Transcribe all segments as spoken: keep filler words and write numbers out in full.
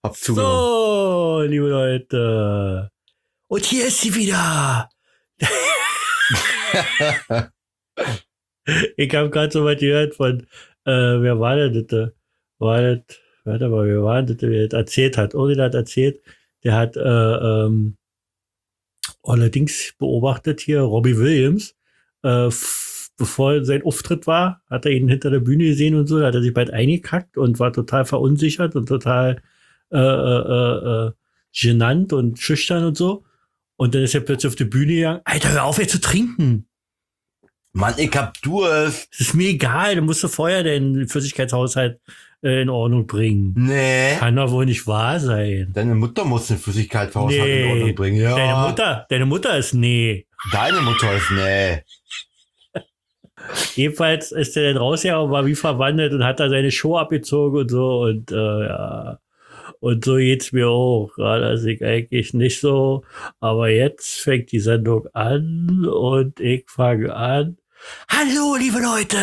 Hab zugenommen. So, liebe Leute. Und hier ist sie wieder. Ich habe gerade so was gehört von, äh, wer war denn das? War das, warte mal, wer war denn das, wer das erzählt hat? Uri hat erzählt, der hat, äh, ähm, allerdings beobachtet hier Robbie Williams, äh, f- bevor sein Auftritt war, hat er ihn hinter der Bühne gesehen und so, da hat er sich bald eingekackt und war total verunsichert und total äh, äh, äh, genannt und schüchtern und so. Und dann ist er plötzlich auf die Bühne gegangen. Alter, hör auf, jetzt zu trinken. Mann, ich hab Durst. Das ist mir egal, du musst vorher den Flüssigkeitshaushalt äh, in Ordnung bringen. Nee. Kann doch wohl nicht wahr sein. Deine Mutter muss den Flüssigkeitshaushalt Nee. in Ordnung bringen. Ja. Deine Mutter, deine Mutter ist nee. Deine Mutter ist nee. Jedenfalls ist er dann rausgegangen und war wie verwandelt und hat da seine Show abgezogen und so und äh, ja. Und so geht's mir auch. Ja, das ich eigentlich nicht so. Aber jetzt fängt die Sendung an und ich fange an. Hallo, liebe Leute!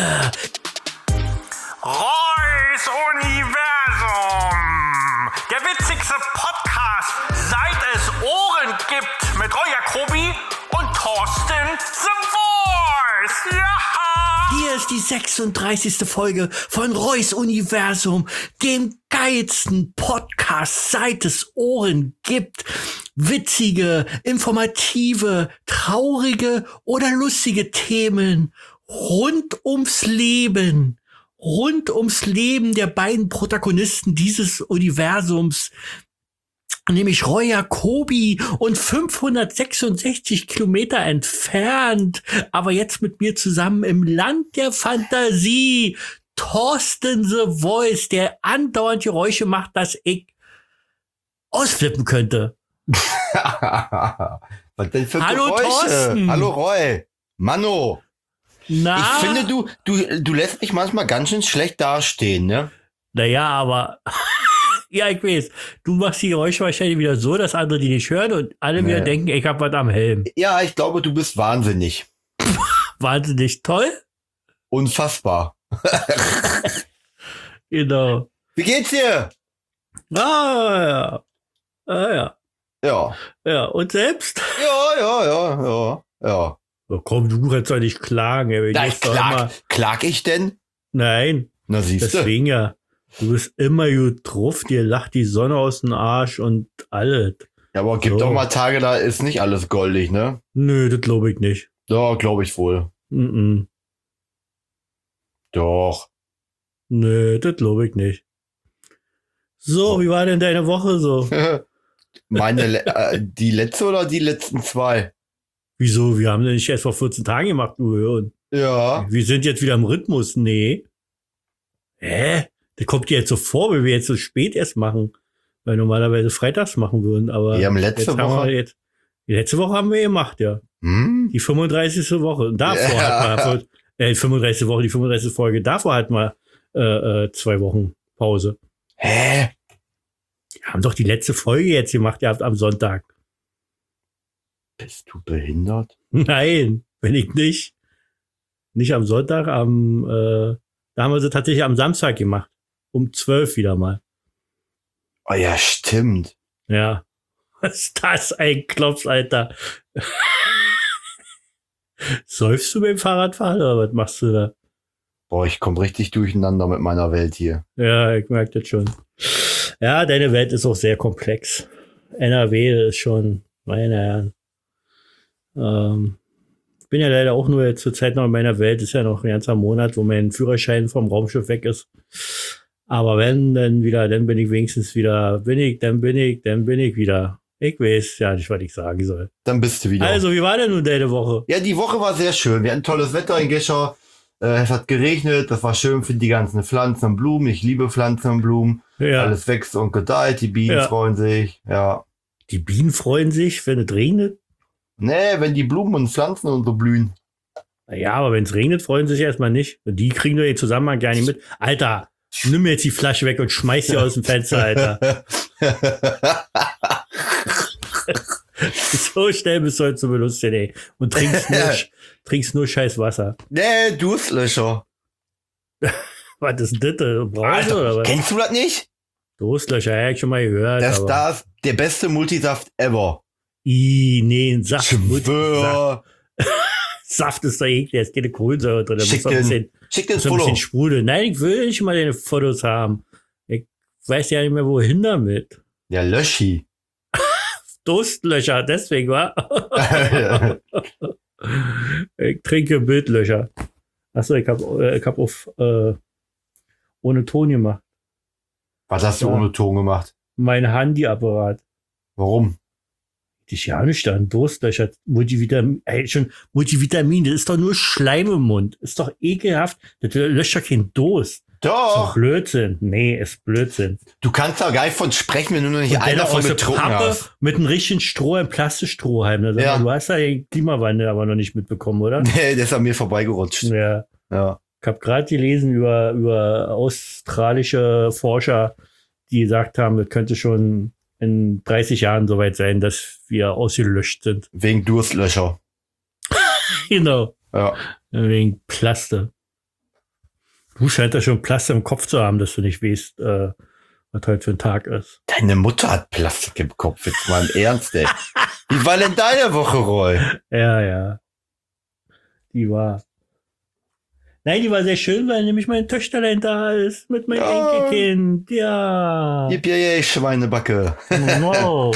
Roy's Universum! Der witzigste Podcast, seit es Ohren gibt, mit Roy Jacobi und Thorsten The Voice! Ja! Hier ist die sechsunddreißigste Folge von Roy's Universum, dem geilsten Podcast, seit es Ohren gibt. Witzige, informative, traurige oder lustige Themen rund ums Leben. Rund ums Leben der beiden Protagonisten dieses Universums, nämlich Roy Jacobi und fünfhundertsechsundsechzig Kilometer entfernt, aber jetzt mit mir zusammen im Land der Fantasie, Thorsten The Voice, der andauernd Geräusche macht, dass ich ausflippen könnte. Was denn für Hallo, Geräusche? Thorsten. Hallo Roy. Mano. Na? Ich finde, du, du, du lässt mich manchmal ganz schön schlecht dastehen, ne? Naja, aber ja, ich weiß. Du machst die Geräusche wahrscheinlich wieder so, dass andere die nicht hören und alle Nee. wieder denken, ich hab was am Helm. Ja, ich glaube, du bist wahnsinnig. Wahnsinnig toll. Unfassbar. Genau. Wie geht's dir? Ah, ja. Ah, ja. Ja. Ja, und selbst? Ja, ja, ja, ja, ja. Oh, komm, du kannst doch nicht klagen. Ey. Ich Na, muss doch klag, immer, klag ich denn? nein, Na, siehst du. deswegen ja. Du bist immer gut drauf, dir lacht die Sonne aus dem Arsch und alles. Ja, aber gibt So. auch mal Tage, da ist nicht alles goldig, ne? Nö, das glaube ich nicht. Ja, glaube ich wohl. Mm-mm. Doch. Nö, das glaube ich nicht. So, wie war denn deine Woche so? Meine, le- äh, die letzte oder die letzten zwei? Wieso? Wir haben das nicht erst vor vierzehn Tagen gemacht, du Hirn. Ja. Wir sind jetzt wieder im Rhythmus. Nee. Hä? Das kommt dir jetzt so vor, wenn wir jetzt so spät erst machen. Weil normalerweise freitags machen würden, aber Wir haben letzte jetzt haben Woche- wir jetzt, die letzte Woche haben wir gemacht, ja. Hm? Die fünfunddreißigste Woche. Und davor Ja. hat man, äh, die fünfunddreißigste Woche, die fünfunddreißigste Folge, davor hat man äh, äh, zwei Wochen Pause. Hä? Wir haben doch die letzte Folge jetzt gemacht, ihr habt am Sonntag. Bist du behindert? Nein, bin ich nicht. Nicht am Sonntag, am, äh, da haben wir sie tatsächlich am Samstag gemacht. Um zwölf wieder mal. Oh ja, stimmt. Ja. Was ist das ein Klops, Alter? Säufst du beim Fahrradfahren oder was machst du da? Boah, ich komme richtig durcheinander mit meiner Welt hier. Ja, ich merke das schon. Ja, deine Welt ist auch sehr komplex. N R W ist schon, meine Herren. Ähm, ich bin ja leider auch nur jetzt zur Zeit noch in meiner Welt. Ist ja noch ein ganzer Monat, wo mein Führerschein vom Raumschiff weg ist. Aber wenn, dann wieder, dann bin ich wenigstens wieder, bin ich, dann bin ich, dann bin ich wieder. Ich weiß ja nicht, was ich sagen soll. Dann bist du wieder. Also, wie war denn nun deine Woche? Ja, die Woche war sehr schön. Wir hatten tolles Wetter in Gescher. Äh, es hat geregnet. Das war schön für die ganzen Pflanzen und Blumen. Ich liebe Pflanzen und Blumen. Ja, Alles wächst und gedeiht. Die Bienen Ja. freuen sich. Ja. die Bienen freuen sich, wenn es regnet. Nee, wenn die Blumen und Pflanzen und so blühen. Ja, aber wenn es regnet, freuen sie sich erstmal nicht. Und die kriegen doch den Zusammenhang gar nicht mit. Alter, nimm mir jetzt die Flasche weg und schmeiß sie aus dem Fenster, Alter. So schnell bist du heute zu belustigen, ey. Und trinkst nur, trinkst nur scheiß Wasser. Nee, Durstlöscher. Was ist denn das? Brause Alter, oder was? kennst du das nicht? Durstlöcher, ja, ich schon mal gehört. Das, aber das ist der beste Multisaft ever. I, nee, ein Saft. Schwör. Saft ist doch eklig, da ist keine Kohlensäure drin. Da Schick muss doch ein den, bisschen, schick den muss doch ein Foto. bisschen sprudeln. Nein, ich will nicht mal deine Fotos haben. Ich weiß ja nicht mehr, wohin damit. Ja, Löschi. Durstlöcher, deswegen, wa? Ich trinke Bildlöcher. Achso, ich habe ich hab auf äh, ohne Ton gemacht. Was hast du Ja. ohne Ton gemacht? Mein Handyapparat. Warum? Die ist ja nicht dann. Durstlöcher, Multivitamin, ey, schon Multivitamin, das ist doch nur Schleim im Mund. Ist doch ekelhaft. Das löscht doch keinen Durst. Ist doch Doch. Blödsinn. Nee, ist Blödsinn. Du kannst da gar nicht von sprechen, wenn du noch nicht Und einen dann davon aus der getrunken Pappe hast. mit einem richtigen Stroh, einem Plastikstrohhalm. Also, Ja. Du hast ja den Klimawandel aber noch nicht mitbekommen, oder? Nee, der ist an mir vorbeigerutscht. Ja. Ja. Ich habe gerade gelesen über, über australische Forscher, die gesagt haben, es könnte schon in dreißig Jahren soweit sein, dass wir ausgelöscht sind. Wegen Durstlöcher. Genau. Ja. Wegen Plaste. Du scheinst ja schon Plaste im Kopf zu haben, dass du nicht weißt, äh, was heute für ein Tag ist. Deine Mutter hat Plastik im Kopf. Jetzt mal im Ernst, ey. Wie war denn deine Woche, Roy? Ja, ja. Die war. Nein, die war sehr schön, weil nämlich mein Töchterlein da ist mit meinem Ja. Enkelkind. Ja. Gib ihr je Schweinebacke. Wow.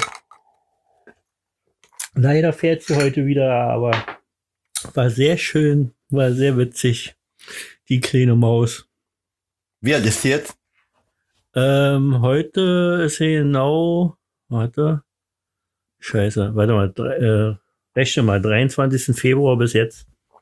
Leider fährt sie heute wieder, aber war sehr schön, war sehr witzig. Die kleine Maus. Wie alt ist sie jetzt? Ähm, heute ist sie genau, warte, scheiße, warte mal, drei, äh, rechne mal, dreiundzwanzigsten Februar bis jetzt.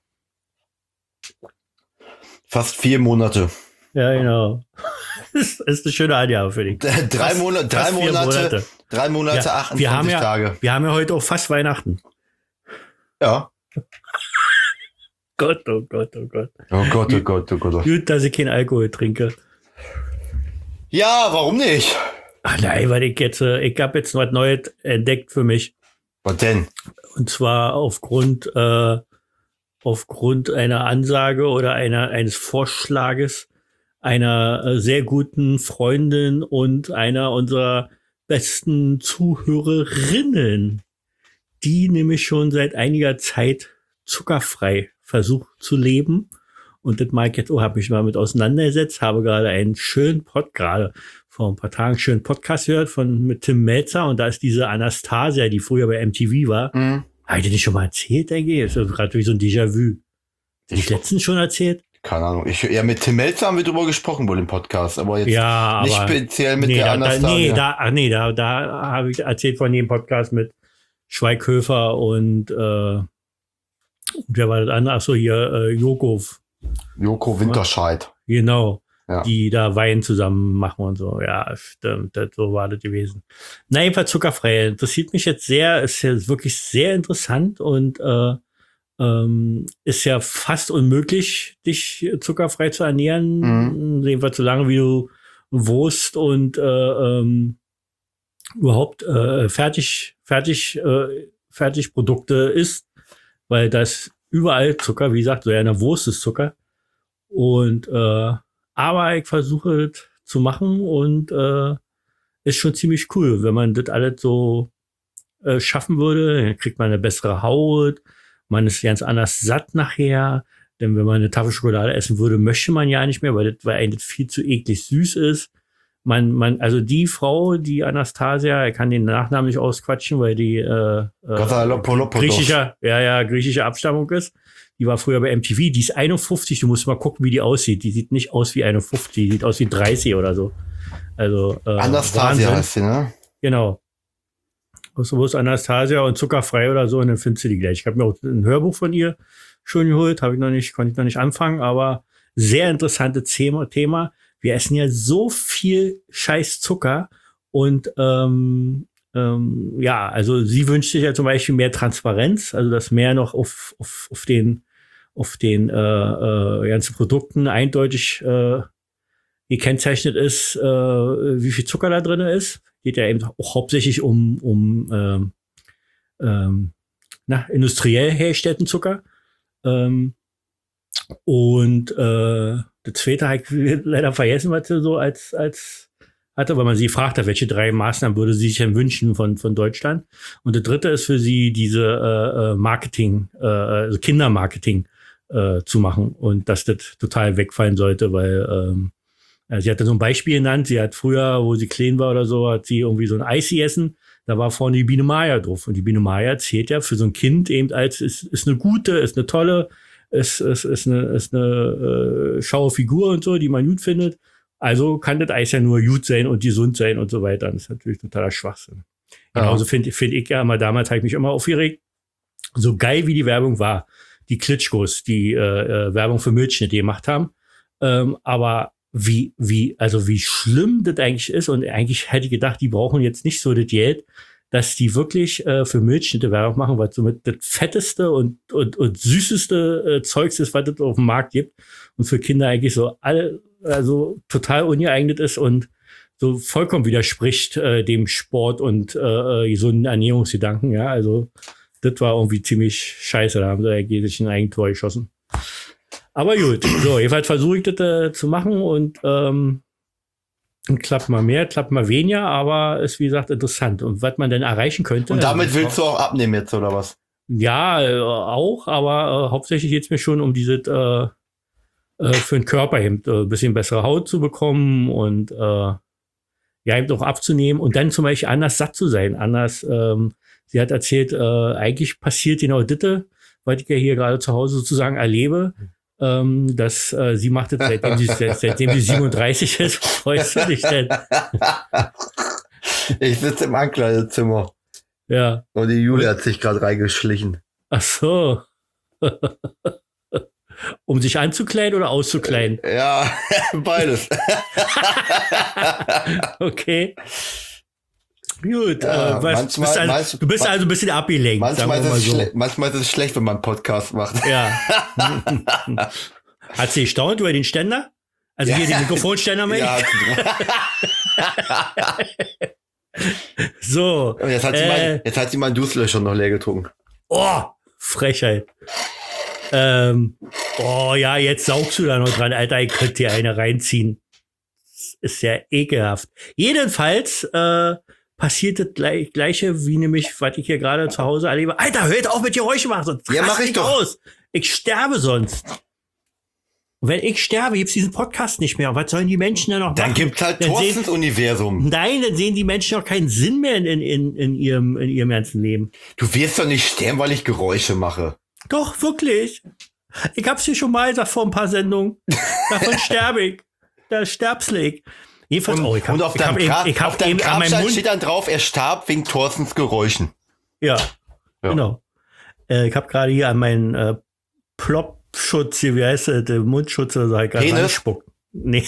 Fast vier Monate. Ja, genau. Das ist eine schöne Angabe für dich. Drei Fast- Monate, drei fast vier Monate, Monate. drei Monate, Ja, wir achtundzwanzig haben ja- Tage. Wir haben ja heute auch fast Weihnachten. Ja. Gott, oh Gott, oh Gott. Oh Gott, oh Gott, oh Gott. Gut, dass ich keinen Alkohol trinke. Ja, warum nicht? Ach nein, weil ich jetzt, äh, ich habe jetzt was Neues entdeckt für mich. Was denn? Und zwar aufgrund, äh, aufgrund einer Ansage oder einer, eines Vorschlages einer äh, sehr guten Freundin und einer unserer besten Zuhörerinnen, die nämlich schon seit einiger Zeit zuckerfrei versucht zu leben. Und das mag ich jetzt, oh, habe mich mal mit auseinandergesetzt, habe gerade einen schönen Pod, gerade vor ein paar Tagen einen schönen Podcast gehört von mit Tim Melzer und da ist diese Anastasia, die früher bei M T V war. Hm? Habe ich dir nicht schon mal erzählt, denke ich? Das ist gerade wie so ein Déjà-vu. Hab ich letztens schon erzählt? Keine Ahnung. Ich, ja, mit Tim Melzer haben wir drüber gesprochen wohl im Podcast, aber jetzt Ja, nicht aber speziell mit nee, der da, da, Anastasia. nee, da, ach nee, da, da habe ich erzählt von dem Podcast mit Schweighöfer und äh, wer war das andere? Achso, hier äh, Joko, Joko Winterscheid. genau, Ja. die da Wein zusammen machen und so. Ja, stimmt, das, so war das gewesen. Na, jedenfalls zuckerfrei. Interessiert mich jetzt sehr, ist ja wirklich sehr interessant und äh, ähm, ist ja fast unmöglich, dich zuckerfrei zu ernähren. Mhm. Jedenfalls so lange, wie du Wurst und äh, ähm, überhaupt äh, fertig, fertig, äh, Fertigprodukte isst, weil das überall Zucker, wie gesagt, so ja in der Wurst ist Zucker. Und äh, aber ich versuche das zu machen und äh, ist schon ziemlich cool, wenn man das alles so äh, schaffen würde, dann kriegt man eine bessere Haut, man ist ganz anders satt nachher, denn wenn man eine Tafel Schokolade essen würde, möchte man ja nicht mehr, weil das, weil eigentlich viel zu eklig süß ist. Man, man, also die Frau, die Anastasia, ich kann den Nachnamen nicht ausquatschen, weil die äh, äh, Gasalopolopoulos. griechischer, ja, ja, griechische Abstammung ist. Die war früher bei M T V, die ist einundfünfzig, du musst mal gucken, wie die aussieht. Die sieht nicht aus wie einundfünfzig, die sieht aus wie dreißig oder so. Also, äh, Anastasia Wahnsinn. heißt sie, ne? Genau. So ist Anastasia und zuckerfrei oder so, und dann findest du die gleich. Ich habe mir auch ein Hörbuch von ihr schon geholt, habe ich noch nicht, konnte ich noch nicht anfangen, aber sehr interessantes Thema. Thema. Wir essen ja so viel scheiß Zucker und ähm, ähm, ja, also sie wünscht sich ja zum Beispiel mehr Transparenz, also dass mehr noch auf, auf, auf den auf den äh, äh, ganzen Produkten eindeutig äh, gekennzeichnet ist, äh, wie viel Zucker da drin ist. Geht ja eben auch hauptsächlich um, um ähm, ähm, na, industriell hergestellten Zucker. Ähm, und äh, das zweite habe ich leider vergessen, was sie so als, als hatte, weil man sie gefragt hat, welche drei Maßnahmen würde sie sich denn wünschen von, von Deutschland. Und der dritte ist für sie diese äh, Marketing, äh, also Kindermarketing äh, zu machen und dass das total wegfallen sollte, weil ähm, sie hatte so ein Beispiel genannt, sie hat früher, wo sie klein war oder so, hat sie irgendwie so ein Eis gegessen, da war vorne die Biene Maya drauf. Und die Biene Maya zählt ja für so ein Kind eben als, ist, ist eine gute, ist eine tolle, ist, ist, ist eine, ist eine äh, schaue Figur und so, die man gut findet. Also kann das Eis ja nur gut sein und gesund sein und so weiter. Das ist natürlich totaler Schwachsinn. Ja. Genauso finde find ich ja immer, damals habe ich mich immer aufgeregt, so geil wie die Werbung war, die Klitschkos, die äh, Werbung für Milchschnitte gemacht haben. Ähm, aber wie, wie, also wie schlimm das eigentlich ist und eigentlich hätte ich gedacht, die brauchen jetzt nicht so das Geld, dass die wirklich äh, für Milchschnitte Werbung machen, weil somit das fetteste und, und, und süßeste äh, Zeugs ist, was es auf dem Markt gibt und für Kinder eigentlich so alle, also total ungeeignet ist und so vollkommen widerspricht äh, dem Sport und äh, gesunden Ernährungsgedanken, ja, also das war irgendwie ziemlich scheiße, da haben sie eigentlich sich ein Eigentor geschossen. Aber gut, so, jedenfalls versuche ich das äh, zu machen und ähm, klappt mal mehr, klappt mal weniger, aber ist wie gesagt interessant. Und was man denn erreichen könnte. Und damit also, willst du auch abnehmen jetzt, oder was? Ja, äh, auch, aber äh, hauptsächlich geht es mir schon um dieses äh, äh, für den Körper eben ein äh, bisschen bessere Haut zu bekommen und äh, ja, eben auch abzunehmen und dann zum Beispiel anders satt zu sein. Anders, ähm, sie hat erzählt, äh, eigentlich passiert genau das, was ich ja hier gerade zu Hause sozusagen erlebe. Ähm, dass äh, sie macht das, seitdem sie, seitdem sie siebenunddreißig ist. Freust du dich denn? Ich sitze im Ankleidezimmer. Ja. Und die Julia hat sich gerade reingeschlichen. Ach so. Um sich anzukleiden oder auszukleiden? Ja, beides. Okay. Gut, Ja, äh, was, manchmal, bist also, manch, du bist also ein bisschen abgelenkt. Manchmal, sagen wir ist mal es so. schle- manchmal ist es schlecht, wenn man einen Podcast macht. Ja. Hat sie gestaunt über den Ständer? Also hier den Mikrofonständer meine Ja, ich. So. und jetzt hat sie, äh, mein, jetzt hat sie meinen Durstlöscher noch leer getrunken. Oh, Frechheit. Ähm, oh ja, jetzt saugst du da noch dran, Alter, ich könnte dir eine reinziehen. Das ist ja ekelhaft. Jedenfalls äh, passiert das gleich, Gleiche, wie nämlich, was ich hier gerade zu Hause erlebe. Alter, hört auf mit Geräuschen machen, sonst Ja, rast mach ich ich doch. aus. Ich sterbe sonst. Und wenn ich sterbe, gibt's diesen Podcast nicht mehr. Und was sollen die Menschen denn noch Dann machen? gibt's halt Dann sehen- Thorstens Universum. Nein, dann sehen die Menschen auch keinen Sinn mehr in, in, in, in, ihrem, in ihrem ganzen Leben. Du wirst doch nicht sterben, weil ich Geräusche mache. Doch, wirklich. Ich hab's dir schon mal gesagt vor ein paar Sendungen. Davon sterbe ich. Da sterbsle ich. Jedenfalls, Und, oh, ich hab, und auf ich hab deinem, eben, Grab, ich hab auf deinem eben an meinem Grabstein Mund. steht dann drauf, er starb wegen Thorstens Geräuschen. Ja, Ja. genau. Äh, ich habe gerade hier an meinen äh, Plopschutz hier, wie heißt der, der Mundschutz, oder so, ich gerade Penis? angespuckt. Nee.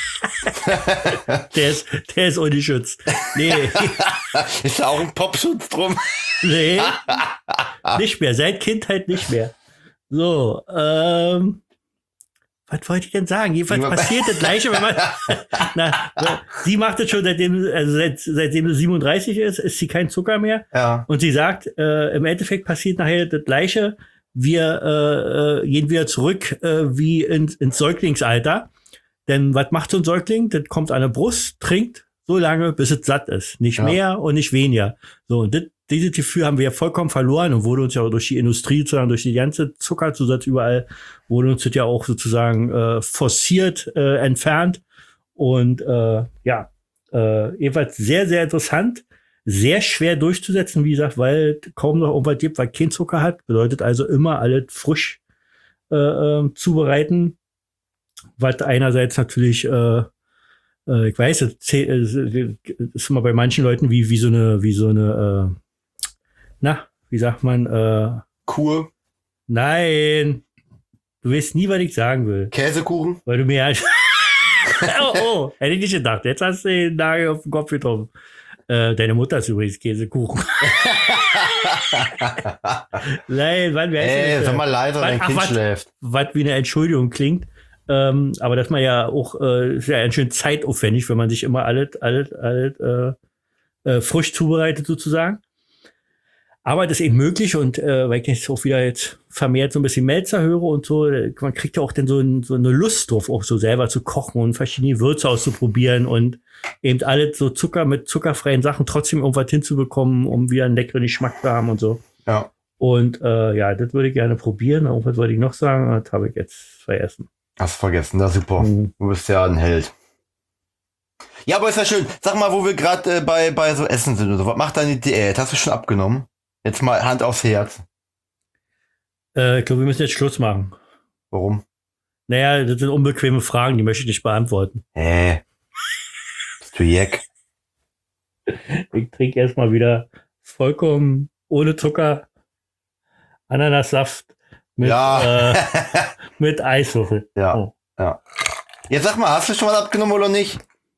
der ist, der ist ohne Schutz. Nee, Ist da auch ein Popschutz drum? nee. Nicht mehr. Seit Kindheit nicht mehr. So, ähm. Was wollte ich denn sagen? Jedenfalls Wie- passiert das Gleiche, wenn man. Na, sie macht es schon seitdem, also seit, seitdem sie siebenunddreißig ist, ist sie kein Zucker mehr. Ja. Und sie sagt, äh, im Endeffekt passiert nachher das Gleiche. Wir äh, äh, gehen wieder zurück äh, wie ins, ins Säuglingsalter. Denn was macht so ein Säugling? Das kommt an der Brust, trinkt so lange, bis es satt ist. Nicht Ja. mehr und nicht weniger. So, und das, dieses Gefühl haben wir ja vollkommen verloren und wurde uns ja auch durch die Industrie, sozusagen durch die ganze Zuckerzusatz überall, wurde uns das ja auch sozusagen äh, forciert äh, entfernt. Und äh, ja, äh, jedenfalls sehr, sehr interessant. Sehr schwer durchzusetzen, wie gesagt, weil kaum noch irgendwas gibt, was kein Zucker hat. Bedeutet also immer alles frisch äh, äh, zubereiten. Was einerseits natürlich, äh, äh, ich weiß, das zäh- äh, ist immer bei manchen Leuten wie, wie so eine, wie so eine, äh, na, wie sagt man, äh, Kur, nein, du weißt nie, was ich sagen will. Käsekuchen. Weil du mir halt oh, oh, hätte ich nicht gedacht. Jetzt hast du den Nagel auf den Kopf getroffen. Äh, deine Mutter ist übrigens Käsekuchen. Nein, wann wer Ey, ist sag mal leise, was- dein ach, Kind was- schläft. Was wie eine Entschuldigung klingt. Ähm, aber dass man ja auch, äh, ist ja ganz schön zeitaufwendig, wenn man sich immer alles, alles, alles äh, äh, frisch zubereitet sozusagen. Aber das ist eben möglich und äh, weil ich jetzt auch wieder jetzt vermehrt so ein bisschen Melzer höre und so, man kriegt ja auch dann so, ein, so eine Lust drauf, auch so selber zu kochen und verschiedene Würze auszuprobieren und eben alles so Zucker mit zuckerfreien Sachen trotzdem irgendwas hinzubekommen, um wieder einen leckeren Geschmack zu haben und so. Ja. Und äh, ja, das würde ich gerne probieren. Irgendwas wollte ich noch sagen, das habe ich jetzt vergessen. Hast vergessen, na super. Mhm. Du bist ja ein Held. Ja, aber ist ja schön. Sag mal, wo wir gerade äh, bei, bei so Essen sind oder so. Was macht deine Diät? Hast du schon abgenommen? Jetzt mal Hand aufs Herz. Äh, ich glaube, wir müssen jetzt Schluss machen. Warum? Naja, das sind unbequeme Fragen, die möchte ich nicht beantworten. Hä? Bist du Jack? Ich trinke erstmal wieder vollkommen ohne Zucker Ananassaft mit, Ja. äh, mit Eiswürfel. Ja, Oh. ja. Jetzt sag mal, hast du schon mal abgenommen oder nicht?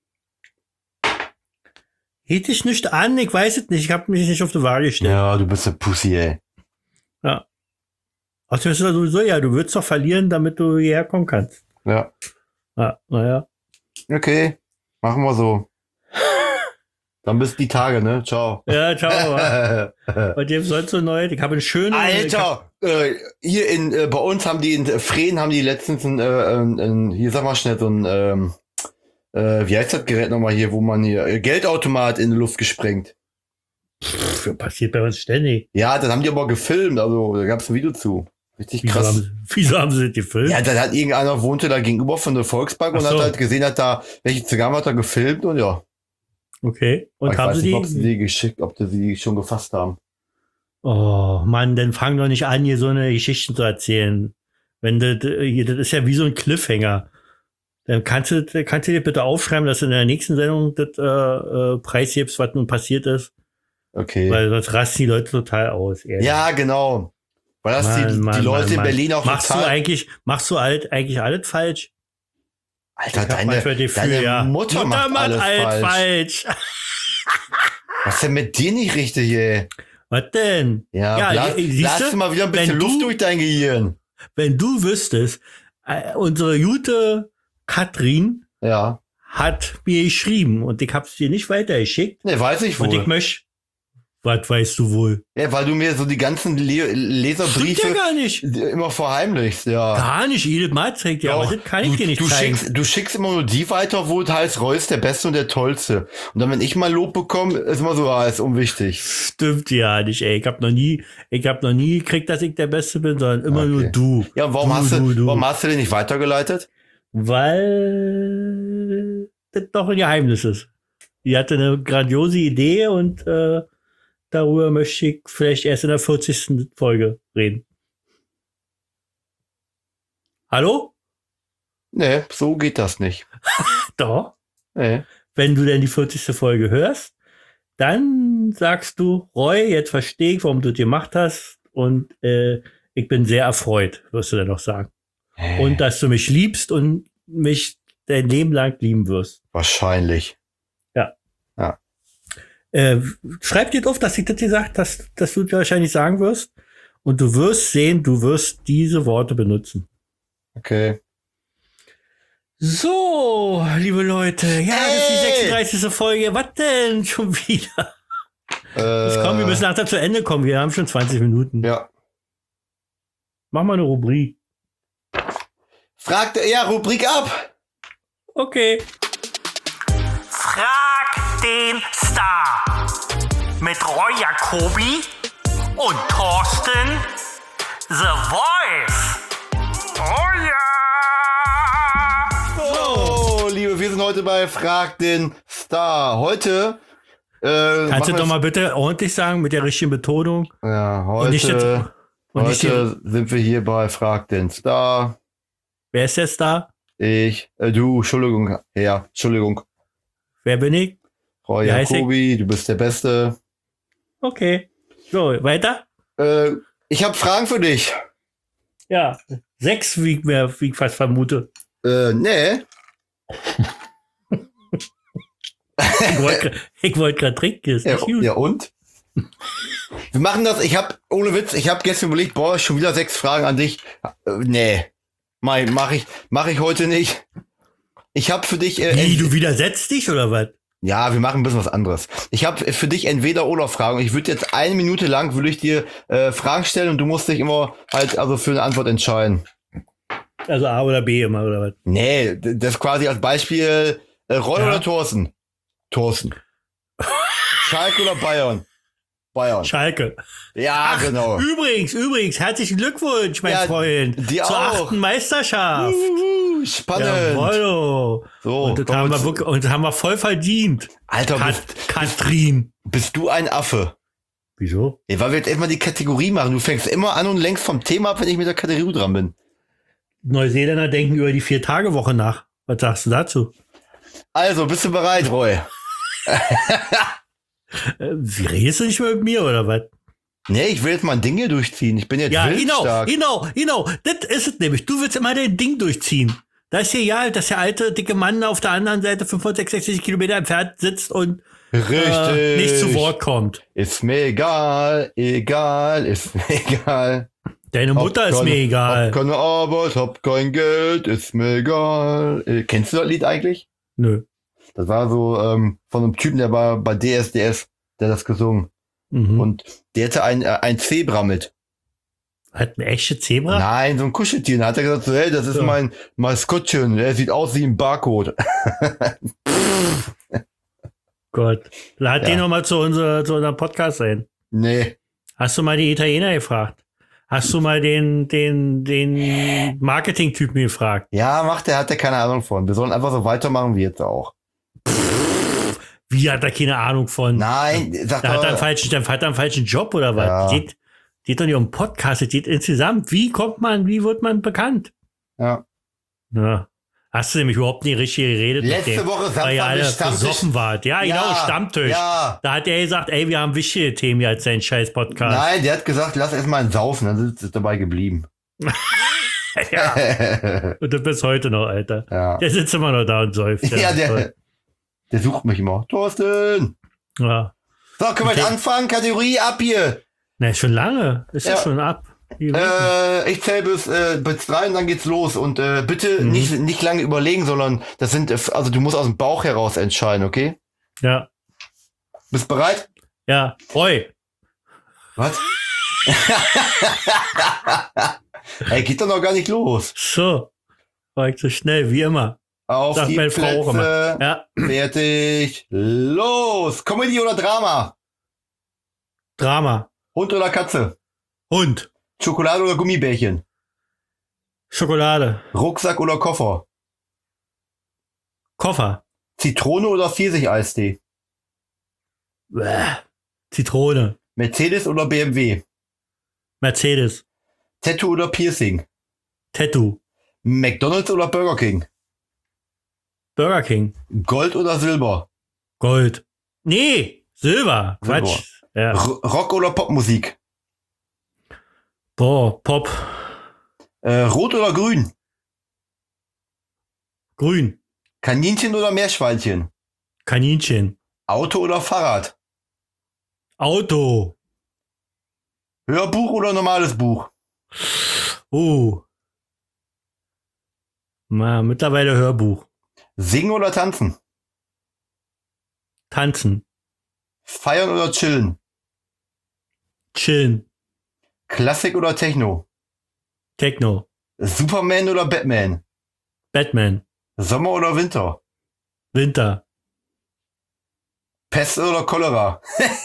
Hielt dich nicht an, ich weiß es nicht, ich habe mich nicht auf die Waage gestellt. Ja, du bist ein Pussy, ey. Ja. Ach, das ist ja sowieso, ja, du würdest doch verlieren, damit du hierher kommen kannst. Ja. Ja, naja. Okay, machen wir so. Dann bis die Tage, ne? Ciao. Ja, ciao. Und jetzt sonst so neu, ich habe eine schöne... ich hab, Alter, äh, hier in, äh, bei uns haben die in Freen haben die letztens ein, äh, ein, ein hier sag mal schnell so ein, ähm, äh, wie heißt das Gerät nochmal hier, wo man hier, äh, Geldautomat in die Luft gesprengt. pff, passiert bei uns ständig. Ja, das haben die aber gefilmt, also da gab's ein Video zu. Richtig Wieso krass. haben, sie- wieso haben sie das gefilmt? Ja, dann hat irgendeiner wohnte da gegenüber von der Volksbank Ach und so. hat halt gesehen, hat da, welche Zigarren hat er gefilmt und ja. Okay. Und ich haben weiß sie nicht, die? ob sie die geschickt, ob sie die schon gefasst haben. Oh Mann, dann fang doch nicht an, hier so eine Geschichten zu erzählen. Wenn das, hier, das ist ja wie so ein Cliffhanger. Dann kannst du, kannst du dir bitte aufschreiben, dass du in der nächsten Sendung das äh, äh, preisgibst, was nun passiert ist. Okay. Weil sonst rasten die Leute total aus. ehrlich. Ja, genau. Weil das Mann, die, Mann, die Leute Mann, in Mann. Berlin auch machst total. du eigentlich, machst du alt, eigentlich alles falsch? Alter, Ich hab deine, manchmal das Gefühl, deine ja. Mutter, macht alles alt falsch. falsch. Was ist denn mit dir nicht richtig, ey? Was denn? Ja, Ja, blas, siehst blas du, du mal wieder ein bisschen wenn Luft du- durch dein Gehirn. Wenn du wüsstest, äh, unsere gute Katrin Ja. hat mir geschrieben und ich hab's dir nicht weitergeschickt. Ne, weiß ich Und ich wohl. möchte, was weißt du wohl? Ja, weil du mir so die ganzen Le Stimmt ja Leserbriefe gar nicht. immer verheimlichst, ja. Gar nicht, jedes Mal zeigt ja, aber Doch, das kann ich du, dir nicht du zeigen. schickst, du schickst immer nur die weiter, wo es heißt, Reus der Beste und der Tollste. Und dann, wenn ich mal Lob bekomme, ist immer so, ah, ist unwichtig. Stimmt ja nicht, ey. Ich hab noch nie, ich hab noch nie gekriegt, dass ich der Beste bin, sondern immer Okay. nur du. Ja, und warum, Du, hast du, du, du. warum hast du den nicht weitergeleitet? Weil das doch ein Geheimnis ist. Die hatte eine grandiose Idee und äh, darüber möchte ich vielleicht erst in der vierzigsten Folge reden. Hallo? Nee, so geht das nicht. Doch. Nee. Wenn du denn die vierzigste Folge hörst, dann sagst du, Roy, jetzt verstehe ich, warum du das gemacht hast und äh, ich bin sehr erfreut, wirst du dann noch sagen. Und dass du mich liebst und mich dein Leben lang lieben wirst. Wahrscheinlich. Äh, schreib dir auf, dass ich das gesagt dass, dass du dir wahrscheinlich sagen wirst. Und du wirst sehen, du wirst diese Worte benutzen. Okay. So, liebe Leute. Ja, das ist die Ey! sechsunddreißigste Folge. Was denn schon wieder? Äh, Jetzt komm, wir müssen langsam zu Ende kommen. Wir haben schon zwanzig Minuten. Ja. Mach mal eine Rubrik. Fragt, ja, Rubrik ab. Okay. Frag den Star. Mit Roy Jacobi und Thorsten The Voice. Oh ja! So, liebe, wir sind heute bei Frag den Star. Heute, äh, Kannst du machen doch wir- mal bitte ordentlich sagen, mit der richtigen Betonung? Ja, Und nicht jetzt- heute, Und nicht heute sind wir hier bei Frag den Star. wer ist jetzt da? Ich, äh, du, Entschuldigung, ja, Entschuldigung. Wer bin ich? Roy Wie heißt Jacobi, du bist der Beste. Okay. So, weiter? Äh, ich habe Fragen für dich. Ja. Sechs, wie ich, mir, wie ich fast vermute. Äh, nee. Ich wollte ich wollt gerade trinken. Ist Ja, nicht gut. ja, und? Wir machen das, ich habe, ohne Witz, ich habe gestern überlegt, boah, schon wieder sechs Fragen an dich. Äh, nee. Mach, mach ich, mach ich heute nicht. Ich habe für dich, äh, Wie, ent- du widersetzt dich oder was? Ja, wir machen ein bisschen was anderes. Ich habe für dich Entweder-Oder-Fragen. Ich würde jetzt eine Minute lang, würde ich dir äh, Fragen stellen und du musst dich immer halt also für eine Antwort entscheiden. Also A oder B immer, oder was? Nee, d- das quasi als Beispiel äh, Roy Ja. oder Thorsten? Thorsten. Schalke oder Bayern? Bayern. Schalke. Ja, genau. Übrigens, übrigens, herzlichen Glückwunsch, mein Ja, Freund. dir zur auch. achten Meisterschaft. Uhuhu, spannend. Jawohl. So, und das kommen haben wir wir zu- wirklich, und das haben wir voll verdient. Alter, Kat bist, Katrin. bist du ein Affe? Wieso? Ja, weil wir jetzt erstmal die Kategorie machen. Du fängst immer an und lenkst vom Thema ab, wenn ich mit der Kategorie dran bin. Neuseeländer denken über die Vier-Tage-Woche nach. Was sagst du dazu? Also, bist du bereit, Roy? Äh, wie redest du nicht mehr mit mir, oder was? Nee, ich will jetzt mal ein Ding hier durchziehen. Ich bin jetzt Ja, genau, wildstark. genau, genau. Das ist es nämlich. Du willst immer dein Ding durchziehen. Da ist hier ja, dass der alte, dicke Mann auf der anderen Seite fünfhundertsechsundsechzig Kilometer entfernt sitzt und Richtig. äh, nicht zu Wort kommt. Ist mir egal, egal, ist mir egal. Deine Mutter Hab ist keine- mir egal. Hab keine Arbeit, hab kein Geld, ist mir egal. Äh, kennst du das Lied eigentlich? Nö. Das war so ähm, von einem Typen, der war bei D S D S, der hat das gesungen. Mhm. Und der hatte ein, äh, ein Zebra mit. Hat ein echte Zebra? Nein, so ein Kuscheltier. Da hat er gesagt, so, hey, das ist Ja. mein Maskottchen. Er sieht aus wie ein Barcode. Gott. Lad Ja. den noch mal zu, unser, zu unserem Podcast ein. Nee. Hast du mal die Italiener gefragt? Hast du mal den, den, den Marketing-Typen gefragt? Ja, macht der, hat der keine Ahnung von. Wir sollen einfach so weitermachen wie jetzt auch. Wie hat er keine Ahnung von? Nein, sag Da hat er einen doch. falschen, der hat er einen falschen Job oder was? Ja. Geht, geht doch nicht um Podcast, es geht insgesamt. Wie kommt man, wie wird man bekannt? Ja. Ja. Hast du nämlich überhaupt nicht richtig geredet Letzte mit dem, Woche weil ihr Samstag alle mit Stammtisch. besoffen wart. Ja, genau, Stammtisch. Ja. Da hat er gesagt, ey, wir haben wichtige Themen hier als sein scheiß Podcast. Nein, der hat gesagt, lass erst mal einen saufen. Dann ist es dabei geblieben. Ja. Und das bis heute noch, Alter. ja. Der sitzt immer noch da und säuft. Ja, ist toll. der, der sucht mich immer. Thorsten. Ja. So, können wir Okay. jetzt anfangen? Kategorie ab hier. Ne, schon lange. Ist ja Ja. schon ab. Die wissen. Äh, ich zähle bis, äh, bis drei und dann geht's los. Und äh, bitte Mhm. nicht, nicht lange überlegen, sondern das sind, äh, also du musst aus dem Bauch heraus entscheiden, okay? Ja. Bist bereit? Ja. Roy. Was? Ey, geht doch noch gar nicht los. So. War ich so schnell, wie immer. Auf Sagt die meine Frau auch Plätze. Ja. Fertig. Los. Comedy oder Drama? Drama. Hund oder Katze? Hund. Schokolade oder Gummibärchen? Schokolade. Rucksack oder Koffer? Koffer. Zitrone oder Pfirsicheistee? Bäh. Zitrone. Mercedes oder B M W? Mercedes. Tattoo oder Piercing? Tattoo. McDonald's oder Burger King? Burger King. Gold oder Silber? Gold. Nee. Silber. Silber. Quatsch. Ja. R Rock oder Popmusik? Boah. Pop. Äh, Rot oder Grün? Grün. Kaninchen oder Meerschweinchen? Kaninchen. Auto oder Fahrrad? Auto. Hörbuch oder normales Buch? Oh. Na, mittlerweile Hörbuch. Singen oder tanzen? Tanzen. Feiern oder chillen? Chillen. Klassik oder Techno? Techno. Superman oder Batman? Batman. Sommer oder Winter? Winter. Pest oder Cholera?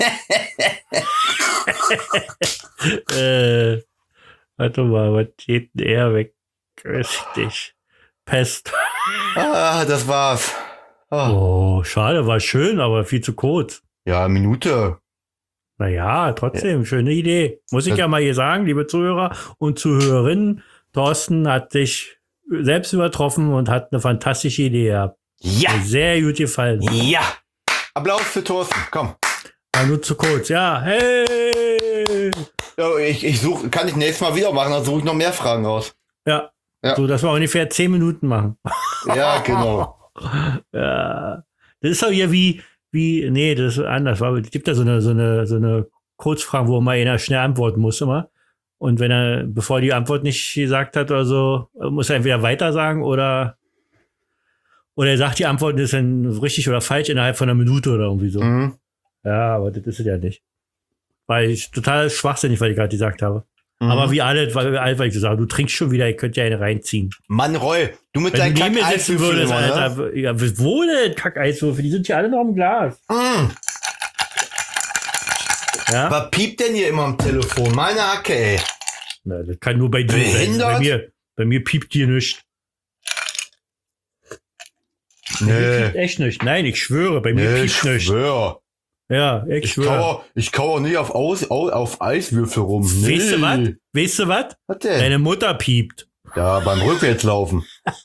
äh, warte mal, was geht denn eher weg? Richtig. Pest. Ah, das war's. Ah. Oh, schade, war schön, aber viel zu kurz. Ja, Minute. Naja, trotzdem, schöne Idee. Muss ich ja mal hier sagen, liebe Zuhörer und Zuhörerinnen, Thorsten hat sich selbst übertroffen und hat eine fantastische Idee gehabt. Ja. Mir sehr gut gefallen. Ja. Applaus für Thorsten. Komm. War nur zu kurz. Ja, hey! Ja, ich, ich suche, kann ich nächstes Mal wieder machen, dann suche ich noch mehr Fragen raus. Ja. Ja. So, dass wir ungefähr zehn Minuten machen. Ja, genau. Ja. Das ist doch hier wie, wie, nee, das ist anders. Weil es gibt ja so eine, so eine, so eine Kurzfrage, wo mal einer schnell antworten muss immer. Und wenn er, bevor die Antwort nicht gesagt hat oder so, muss er entweder weiter sagen oder, Oder er sagt, die Antwort ist dann richtig oder falsch innerhalb von einer Minute oder irgendwie so. Mhm. Ja, aber das ist es ja nicht. Weil ich total schwachsinnig, was ich gerade gesagt habe. Mhm. Aber wie alle, weil, weil ich gesagt habe, du trinkst schon wieder, ich könnte ja eine reinziehen. Mann, Roy, du mit Wenn deinen du neben mir sitzen Kack-Eiswürfeln würdest, immer, ne? Alter, ja, wo denn Kack-Eiswürfel? Die sind hier alle noch im Glas. Mhm. Ja? Was piept denn hier immer am Telefon? Meine Hacke, ey. Na, das kann nur bei dir sein. Behindert? Bei mir, bei mir piept hier nichts. Bei mir Nee. piept echt nicht. Nein, ich schwöre, bei mir Nee, ich piept nichts. schwör. Ja, ich, Ich schwöre. kauere, ich kauere nie auf, Aus, au- auf Eiswürfel rum. Nee. Weißt du was? Weißt du was? Was denn? Deine Mutter piept. Ja, beim Rückwärtslaufen.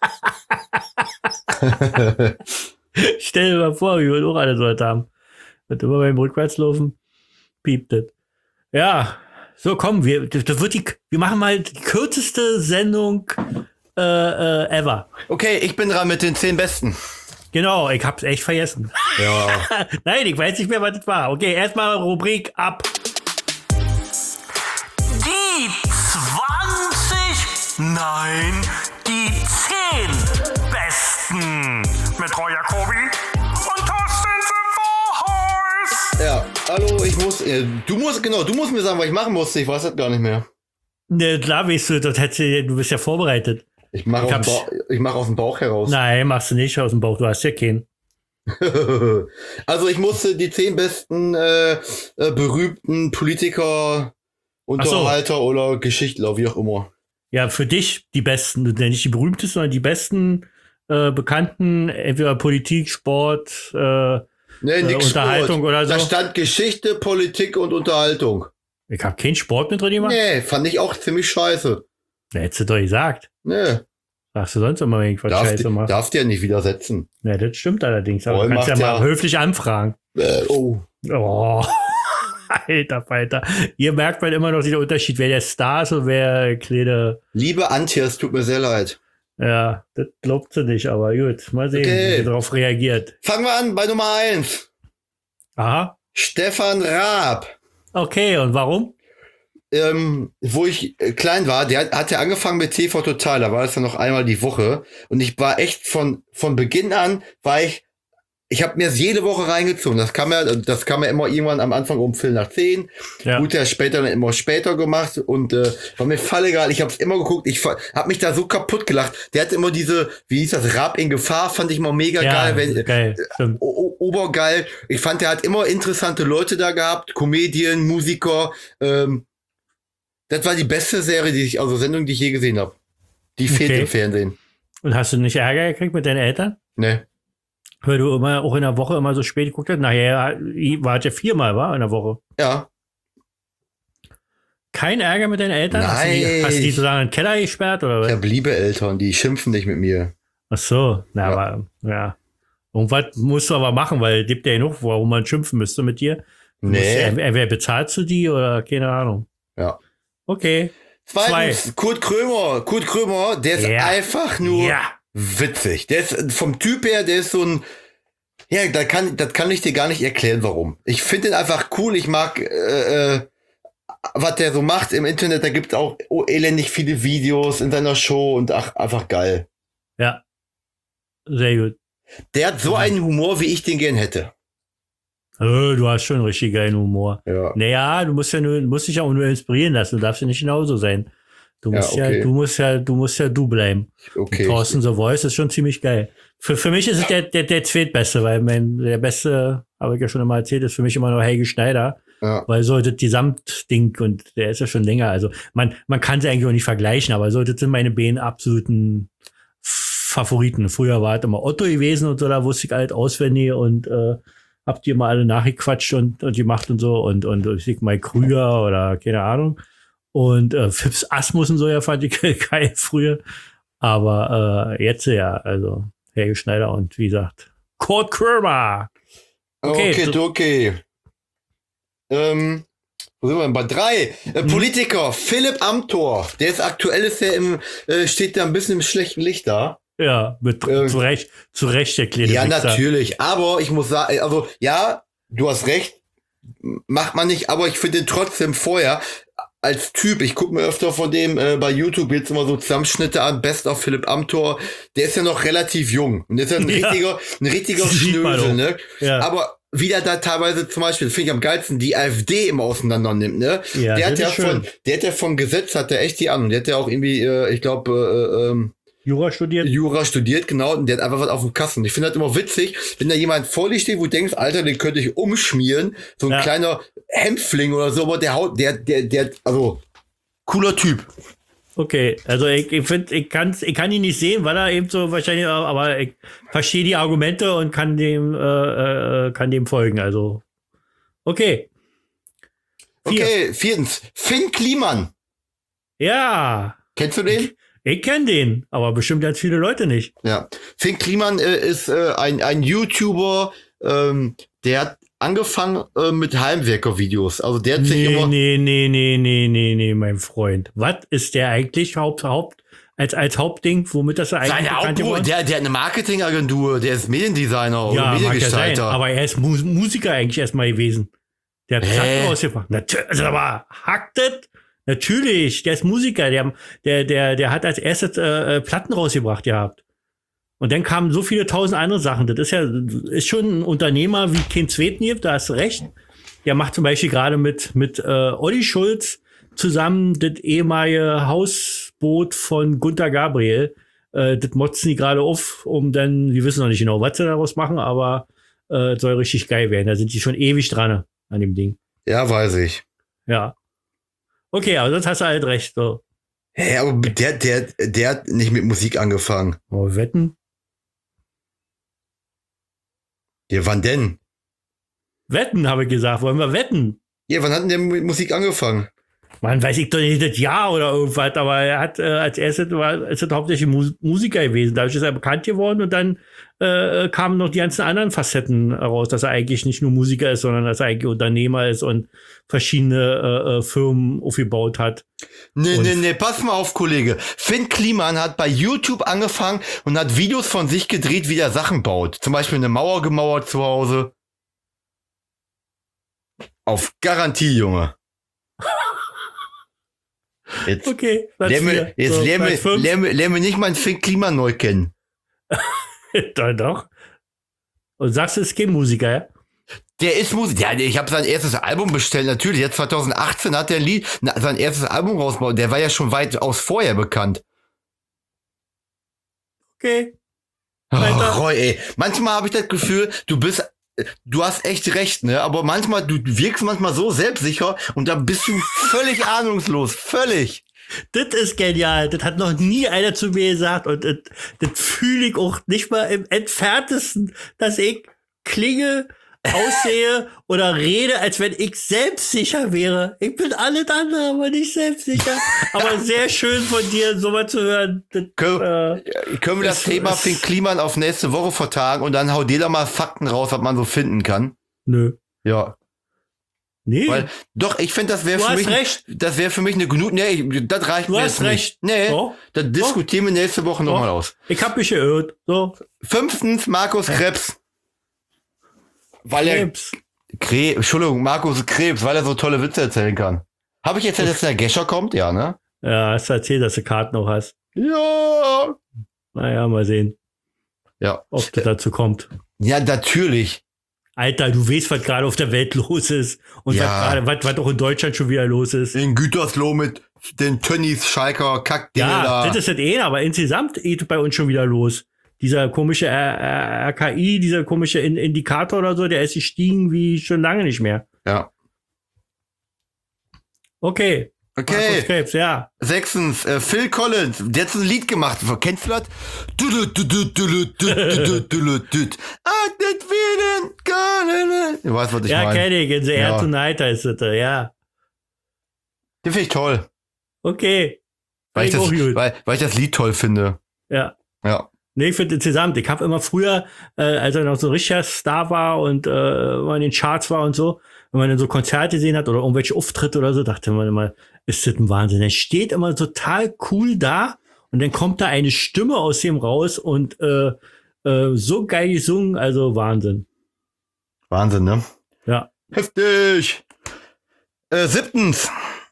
Stell dir mal vor, wie wir auch alle so was haben. Und immer beim Rückwärtslaufen piept das. Ja, so komm, wir, das, das wird die, wir machen mal die kürzeste Sendung äh, äh, ever. Okay, ich bin dran mit den zehn Besten. Genau, ich hab's echt vergessen. Ja. Nein, ich weiß nicht mehr, was das war. Okay, erstmal Rubrik ab. Die zwanzig, nein, die zehn Besten mit Roy Jacobi und Thorsten Sevohorst. Ja, hallo, ich muss, äh, du musst, genau, du musst mir sagen, was ich machen musste. Ich weiß das gar nicht mehr. Ne, klar, weißt du, das hättest du, du bist ja vorbereitet. Ich mache Ich aus, dem hab's- Bauch- ich mach aus dem Bauch heraus. Nein, machst du nicht aus dem Bauch, du hast ja keinen. Also ich musste die zehn besten äh, äh, berühmten Politiker, Unterhalter oder Geschichtler, wie auch immer. Ja, für dich die besten, nicht die berühmtesten, sondern die besten äh, bekannten, entweder Politik, Sport, äh, Nee, nix Unterhaltung Sport. oder so. Da stand Geschichte, Politik und Unterhaltung. ich hab keinen Sport mit drin gemacht. Nee, fand ich auch ziemlich scheiße. Da hättest du doch gesagt. Nee, Sagst du sonst immer, wenn ich was darfst, Scheiße mache? darfst du ja nicht widersetzen. Ja, das stimmt allerdings. Aber Roy du kannst ja macht mal ja- höflich anfragen. Äh, oh. Oh, alter Falter. Ihr merkt mal immer noch den Unterschied, wer der Star ist und wer kleine. Liebe Antje, es tut mir sehr leid. Ja, das glaubt sie nicht, aber gut. Mal sehen, Okay. wie sie darauf reagiert. Fangen wir an bei Nummer eins. Aha. Stefan Raab. Okay, und warum? Ähm, wo ich äh, klein war, der hat, hat ja angefangen mit T V Total, da war es ja noch einmal die Woche. Und ich war echt von, von Beginn an, war ich, ich habe mir das jede Woche reingezogen. Das kam ja, das kam ja immer irgendwann am Anfang um Viertel nach zehn. Ja. Gut, der hat später dann immer später gemacht und äh, war mir voll egal. Ich habe es immer geguckt. Ich habe mich da so kaputt gelacht. Der hat immer diese, wie hieß das, Raab in Gefahr, fand ich immer mega Ja, geil. Wenn, geil. Stimmt. o- o- obergeil. Ich fand, der hat immer interessante Leute da gehabt, Comedien, Musiker. Ähm, das war die beste Serie, die ich, also Sendung, die ich je gesehen habe. Die fehlt Okay. im Fernsehen. Und hast du nicht Ärger gekriegt mit deinen Eltern? Ne. Weil du immer auch in der Woche immer so spät geguckt hast? Nachher war es ja viermal, war in der Woche. Ja. Kein Ärger mit deinen Eltern? Hast du die, Nein. hast du die sozusagen in den Keller gesperrt oder was? Ich habe liebe Eltern, die schimpfen nicht mit mir. Ach so, na, Ja. aber, ja. Irgendwas musst du aber machen, weil es gibt ja genug, warum man schimpfen müsste mit dir. Du musst ja, Nee. wer bezahlst du die oder keine Ahnung? Ja. Okay. Zweitens, Kurt Krömer. Kurt Krömer, der ist Ja. einfach nur Ja. witzig. Der ist vom Typ her, der ist so ein, ja, da kann, das kann ich dir gar nicht erklären, warum. Ich finde ihn einfach cool. Ich mag, äh, äh, was der so macht im Internet. Da gibt es auch oh, elendig viele Videos in seiner Show und ach, einfach geil. Ja. Sehr gut. Der hat so einen Humor, wie ich den gern hätte. Oh, du hast schon richtig geilen Humor. Ja. Naja, du musst ja nur, musst dich ja auch nur inspirieren lassen. Du darfst ja nicht genauso sein. Du Ja, musst ja, okay. du musst ja, du musst ja du bleiben. Okay. Thorsten The Voice ist schon ziemlich geil. Für, für mich ist es der, der, der zweitbeste, weil mein, der beste, habe ich ja schon immer erzählt, ist für mich immer noch Helge Schneider. Ja. Weil so das Gesamtding, und der ist ja schon länger, also man, man kann sie eigentlich auch nicht vergleichen, aber so, das sind meine beiden absoluten Favoriten. Früher war es immer Otto gewesen und so, da wusste ich halt auswendig und äh, habt ihr mal alle nachgequatscht und, und gemacht und so und, und ich sag mal Krüger oder keine Ahnung. Und äh, Fips Asmus und so, ja, fand ich geil früher. Aber äh, jetzt ja, also Helge Schneider und wie gesagt, Kurt Krömer. Okay, Okay, so- okay. Ähm, wo sind wir denn? Bei drei. Äh, Mhm. Politiker, Philipp Amthor. Der ist aktuell, ist der im, äh, steht da ein bisschen im schlechten Licht da. Ja, mit, Ähm, zu Recht, zu Recht der kleine Ja, Wichser. natürlich. Aber ich muss sagen, also, ja, du hast recht. Macht man nicht, aber ich finde ihn trotzdem vorher, als Typ, ich gucke mir öfter von dem äh, bei YouTube jetzt immer so Zusammenschnitte an, Best of Philipp Amthor, der ist ja noch relativ jung und der ist ja ein Ja. richtiger, ein richtiger Sieht man Schnösel, auch. ne? Ja. Aber wie der da teilweise zum Beispiel, das finde ich am geilsten, die AfD immer auseinander nimmt, ne? Ja, der das hat ja ist schön. von, der hat ja vom Gesetz, hat der echt die Ahnung, der hat ja auch irgendwie, äh, ich glaube, äh, ähm, Jura studiert? Jura studiert, genau, und der hat einfach was auf dem Kasten. Ich finde das immer witzig, wenn da jemand vor dir steht, wo du denkst, Alter, den könnte ich umschmieren, so ein Ja. kleiner Hämpfling oder so, aber der haut, der, der, der, also, cooler Typ. Okay, also ich, ich finde, ich, kann's, ich kann ihn nicht sehen, weil er eben so wahrscheinlich, aber ich verstehe die Argumente und kann dem, äh, äh, kann dem folgen, also. Okay. Vier. Okay, viertens, Finn Kliman. Ja, Kennst du den? ich kenne den, aber bestimmt ganz viele Leute nicht. Ja. Finn Kliman äh, ist äh, ein, ein YouTuber, ähm, der hat angefangen äh, mit Heimwerker-Videos. Also der hat sich Nee, immer. nee, nee, nee, nee, nee, nee, mein Freund. Was ist der eigentlich Haupt, Haupt, als, als Hauptding, womit das er eigentlich Seine bekannt Hauptberuf, geworden? der, der hat eine Marketingagentur, der ist Mediendesigner oder Ja, mag ja sein, Mediengestalter. aber er ist Mu Musiker eigentlich erstmal gewesen. Der hat Hä? Platten rausgebracht. Natürlich, also aber hackt das? Natürlich, der ist Musiker, der, der, der, der hat als erstes äh, äh, Platten rausgebracht gehabt. Und dann kamen so viele tausend andere Sachen. Das ist ja, ist schon ein Unternehmer wie kein Zweiten gibt, da hast du recht. Der macht zum Beispiel gerade mit, mit äh, Olli Schulz zusammen das ehemalige Hausboot von Gunter Gabriel. Äh, das motzen die gerade auf, um dann, wir wissen noch nicht genau, was sie daraus machen, aber äh, es soll richtig geil werden. Da sind die schon ewig dran an dem Ding. Ja, weiß ich. Ja. Okay, aber das hast du halt recht. So. Hä, aber der, der, der hat nicht mit Musik angefangen. Oh, wetten? Ja, wann denn? Wetten, habe ich gesagt. Wollen wir wetten? Ja, wann hat denn der mit Musik angefangen? Man weiß ich doch nicht das Jahr oder irgendwas, aber er hat äh, als erstes war ist das hauptsächlich Mus Musiker gewesen. Dadurch ist er bekannt geworden und dann äh, kamen noch die ganzen anderen Facetten heraus, dass er eigentlich nicht nur Musiker ist, sondern dass er eigentlich Unternehmer ist und verschiedene äh, äh, Firmen aufgebaut hat. Nee, Und- nee, nee, pass mal auf, Kollege. Finn Kliman hat bei YouTube angefangen und hat Videos von sich gedreht, wie er Sachen baut. Zum Beispiel eine Mauer gemauert zu Hause. Auf Garantie, Junge. Jetzt, Okay, Platz lern vier. mir, jetzt So, lern, mir, Platz fünf. lern, mir, lern mir nicht meinen Finn Kliman neu kennen. Doch, doch. Und sagst du, es ist kein Musiker, ja? Der ist Musik. Ja, ich habe sein erstes Album bestellt, natürlich. Jetzt zwanzig achtzehn hat der ein Lied, na, sein erstes Album rausgebaut. Der war ja schon weitaus vorher bekannt. Okay. Oh, Weiter. Roy, ey. Manchmal habe ich das Gefühl, du bist, du hast echt recht, ne? Aber manchmal, du wirkst manchmal so selbstsicher und da bist du völlig ahnungslos. Völlig. Das ist genial. Das hat noch nie einer zu mir gesagt. Und das, das fühle ich auch nicht mal im entferntesten, dass ich klinge, aussehe oder rede, als wenn ich selbstsicher wäre. Ich bin alles andere, aber nicht selbstsicher. Aber sehr schön von dir, sowas zu hören. Das, Können, äh, können wir das es- Thema es- Finn Kliman auf nächste Woche vertagen und dann hau dir da mal Fakten raus, was man so finden kann? nö. Ja. Nee. Weil, doch, ich finde, das wäre Du für hast mich, recht. das wäre für mich eine genug, nee, ich- das reicht Du mir hast jetzt recht. nicht. Nee, Doch. das diskutieren wir nächste Woche nochmal Doch. aus. Ich hab mich geirrt. So. Fünftens, Markus Krebs. Weil er, Krebs. Krebs, Entschuldigung, Markus Krebs, weil er so tolle Witze erzählen kann. Habe ich jetzt erzählt, dass der Gescher kommt? Ja, ne? Ja, hast du erzählt, dass du Karten noch hast. Ja. Naja, mal sehen, Ja. ob das dazu kommt. Ja, natürlich. Alter, du weißt, was gerade auf der Welt los ist. Und Ja. was gerade, was, was auch in Deutschland schon wieder los ist. In Gütersloh mit den Tönnies, Schalker, Kackdinge Ja, da. das ist das eh, aber insgesamt geht bei uns schon wieder los. Dieser komische R R K I, dieser komische In Indikator oder so, der ist gestiegen wie schon lange nicht mehr. Ja. Okay. Markus Okay. Krebs, ja. Sechstens, äh, Phil Collins, der hat so ein Lied gemacht. Kennst du das? Du, du, du, du, du, du, du, du, du, du. I did feeling gonna- Du weißt, was ich Ja, meine. kenne ich. In the Air Ja. Tonight heißt das, ja. Den finde ich toll. Okay. Weil ich, Find das, auch gut. weil, weil ich das Lied toll finde. Ja. Ja. Nee, ich finde insgesamt. Ich habe immer früher, äh, als er noch so ein richtiger Star war und äh, immer in den Charts war und so, wenn man dann so Konzerte gesehen hat oder irgendwelche Auftritte oder so, dachte man immer, ist das ein Wahnsinn. Er steht immer total cool da und dann kommt da eine Stimme aus dem raus und äh, äh, so geil gesungen, also Wahnsinn. Wahnsinn, ne? Ja. Heftig. Äh, siebtens.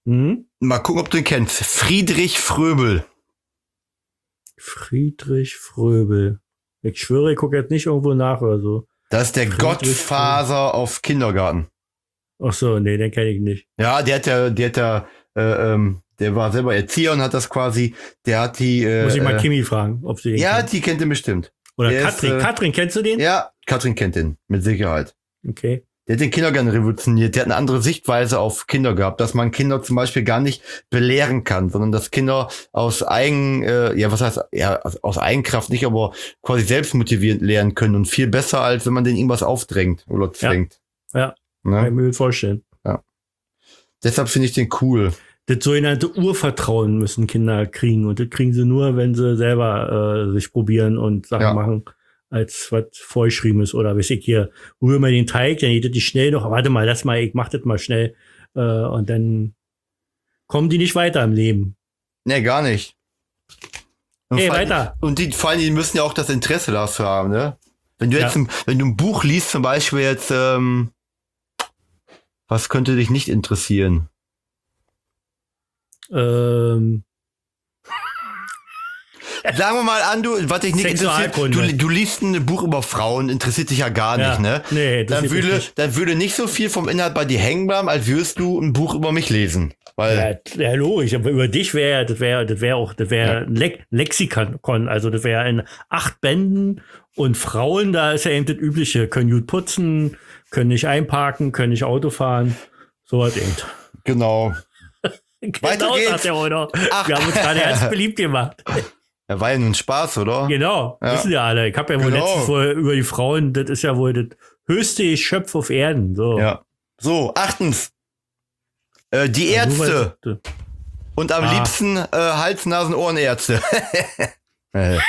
Hm? Mal gucken, ob du ihn kennst. Friedrich Fröbel. Friedrich Fröbel. Ich schwöre, ich gucke jetzt nicht irgendwo nach oder so. Das ist der Friedrich Gottfaser auf Kindergarten. Ach so, nee, den kenne ich nicht. Ja, der hat ja, der hat ja, äh, ähm, der war selber Erzieher und hat das quasi, der hat die, äh, Muss ich mal äh, Kimi fragen, ob sie den ja, kennt. die kennt ihn bestimmt. Oder der Katrin. ist, äh, Katrin, kennst du den? Ja, Katrin kennt ihn, mit Sicherheit. Okay. Der hat den Kindergarten revolutioniert. Der hat eine andere Sichtweise auf Kinder gehabt, dass man Kinder zum Beispiel gar nicht belehren kann, sondern dass Kinder aus eigen, äh, ja, was heißt, ja, aus Eigenkraft nicht, aber quasi selbst motivierend lernen können und viel besser, als wenn man denen irgendwas aufdrängt oder zwängt. Ja, Ne? kann ich mir gut vorstellen. Deshalb finde ich den cool. Das sogenannte Urvertrauen müssen Kinder kriegen. Und das kriegen sie nur, wenn sie selber äh, sich probieren und Sachen Ja. machen, als was vorgeschrieben ist. Oder weiß ich hier, rühre mal den Teig, dann geht das nicht schnell noch. Warte mal, lass mal, ich mach das mal schnell. Äh, und dann kommen die nicht weiter im Leben. Nee, gar nicht. Und Hey, vor allem- weiter. Und die, vor allem, die müssen ja auch das Interesse dafür haben, ne? Wenn du jetzt, Ja. ein, wenn du ein Buch liest, zum Beispiel jetzt, ähm, was könnte dich nicht interessieren? Ähm, Sagen wir mal an, du, was dich nicht interessiert, Sexualkunde. du, du liest ein Buch über Frauen, interessiert dich ja gar ja. nicht, ne? Nee, das Dann ist würde, nicht. dann würde nicht so viel vom Inhalt bei dir hängen bleiben, als würdest du ein Buch über mich lesen. Weil, Ja, ja, logisch, aber über dich wäre, das wäre, das wäre auch, das wäre Ja. ein Le Lexikon, also das wäre in acht Bänden und Frauen, da ist ja eben das Übliche, können gut putzen, können nicht einparken, können nicht Auto fahren, so was eben. genau. Weiter Genau, geht's. sagt der Oder. Ach. Wir haben uns gerade erst beliebt gemacht. Ja, war ja nun Spaß, oder? Genau, Ja. wissen ja alle. Ich habe ja wohl Genau. letztens wohl über die Frauen, das ist ja wohl das höchste Geschöpf auf Erden. So. Ja. So, achtens. Äh, die Ja, nur Ärzte. weil- Und am Ah. liebsten äh, Hals-, Nasen-, Ohrenärzte. Äh,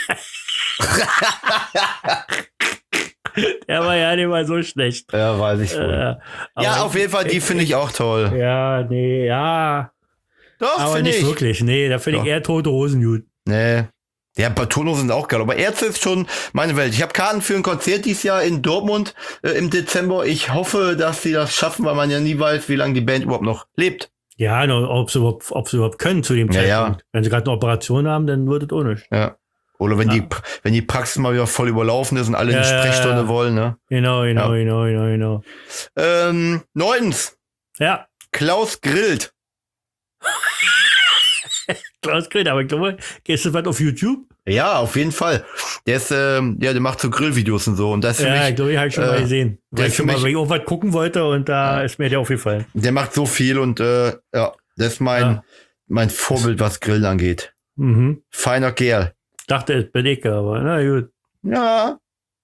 Der war ja nicht mal so schlecht. ja, weiß ich wohl. Äh, Ja, aber auf jeden Fall, die ich- finde ich auch toll. Ja, nee, ja. Doch, Aber finde nicht ich. wirklich. Nee, da finde ich Doch. eher Tote Hosen gut. Nee. Ja, Tono sind auch geil, aber Ärzte ist schon meine Welt. Ich habe Karten für ein Konzert dieses Jahr in Dortmund äh, im Dezember. Ich hoffe, dass sie das schaffen, weil man ja nie weiß, wie lange die Band überhaupt noch lebt. Ja, no, ob sie überhaupt, ob sie überhaupt können zu dem Ja, ja. Zeitpunkt. Wenn sie gerade eine Operation haben, dann wird es auch nicht. Ja. Oder wenn Ja. die wenn die Praxis mal wieder voll überlaufen ist und alle Ja, eine ja, Sprechstunde ja. wollen, ne? Genau, genau, Ja. genau, genau, genau. Ähm, neuntens. Ja, Klaus grillt. Klaus Grill, aber ich glaube, gehst du was auf YouTube? Ja, auf jeden Fall. Der ist, ähm, ja, der macht so Grillvideos und so. Und das ist für Ja, ich mich, glaube, ich habe schon äh, mal gesehen. der Weil ist ich schon für mal, mich- weil ich irgendwas gucken wollte und da ist mir der aufgefallen. der macht so viel und äh, ja, das ist mein, Ja. mein Vorbild, was Grillen angeht. Mhm. Feiner Kerl. Dachte, es bin ich, aber na gut. Ja.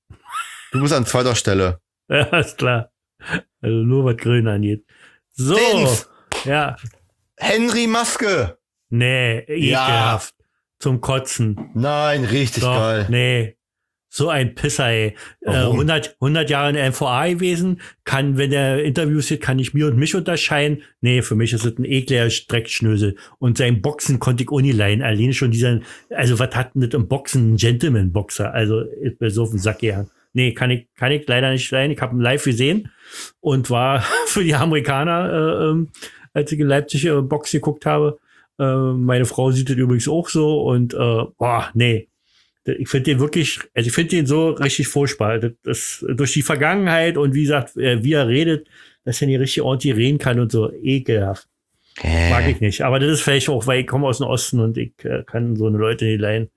Du bist an zweiter Stelle. Ja, ist klar. Also nur was Grillen angeht. So. Zehntens. Ja. Henry Maske. Nee, Ja. ekelhaft. Zum Kotzen. Nein, richtig Doch, geil. nee. So ein Pisser, ey. Äh, Warum? hundert, hundert Jahre in der M V A gewesen, kann, wenn er Interviews sieht, kann ich mir und mich unterscheiden. Nee, für mich ist es ein ekliger Streckschnösel. Und sein Boxen konnte ich ohne leihen. Alleine schon dieser, also was hat denn das im Boxen? Ein Gentleman-Boxer. Also, ich bin so auf den Sack gegangen. Nee, kann ich, kann ich leider nicht leihen. Ich habe ihn live gesehen und war für die Amerikaner, äh, ähm, als ich in Leipzig äh, Box geguckt habe. Äh, meine Frau sieht das übrigens auch so und, äh, boah, nee. Ich finde den wirklich, also ich finde den so richtig furchtbar. Das, das, durch die Vergangenheit und wie gesagt, äh, wie er redet, dass er nicht richtig ordentlich reden kann und so, ekelhaft. Mag Äh, ich nicht. Aber das ist vielleicht auch, weil ich komme aus dem Osten und ich äh, kann so eine Leute nicht leiden.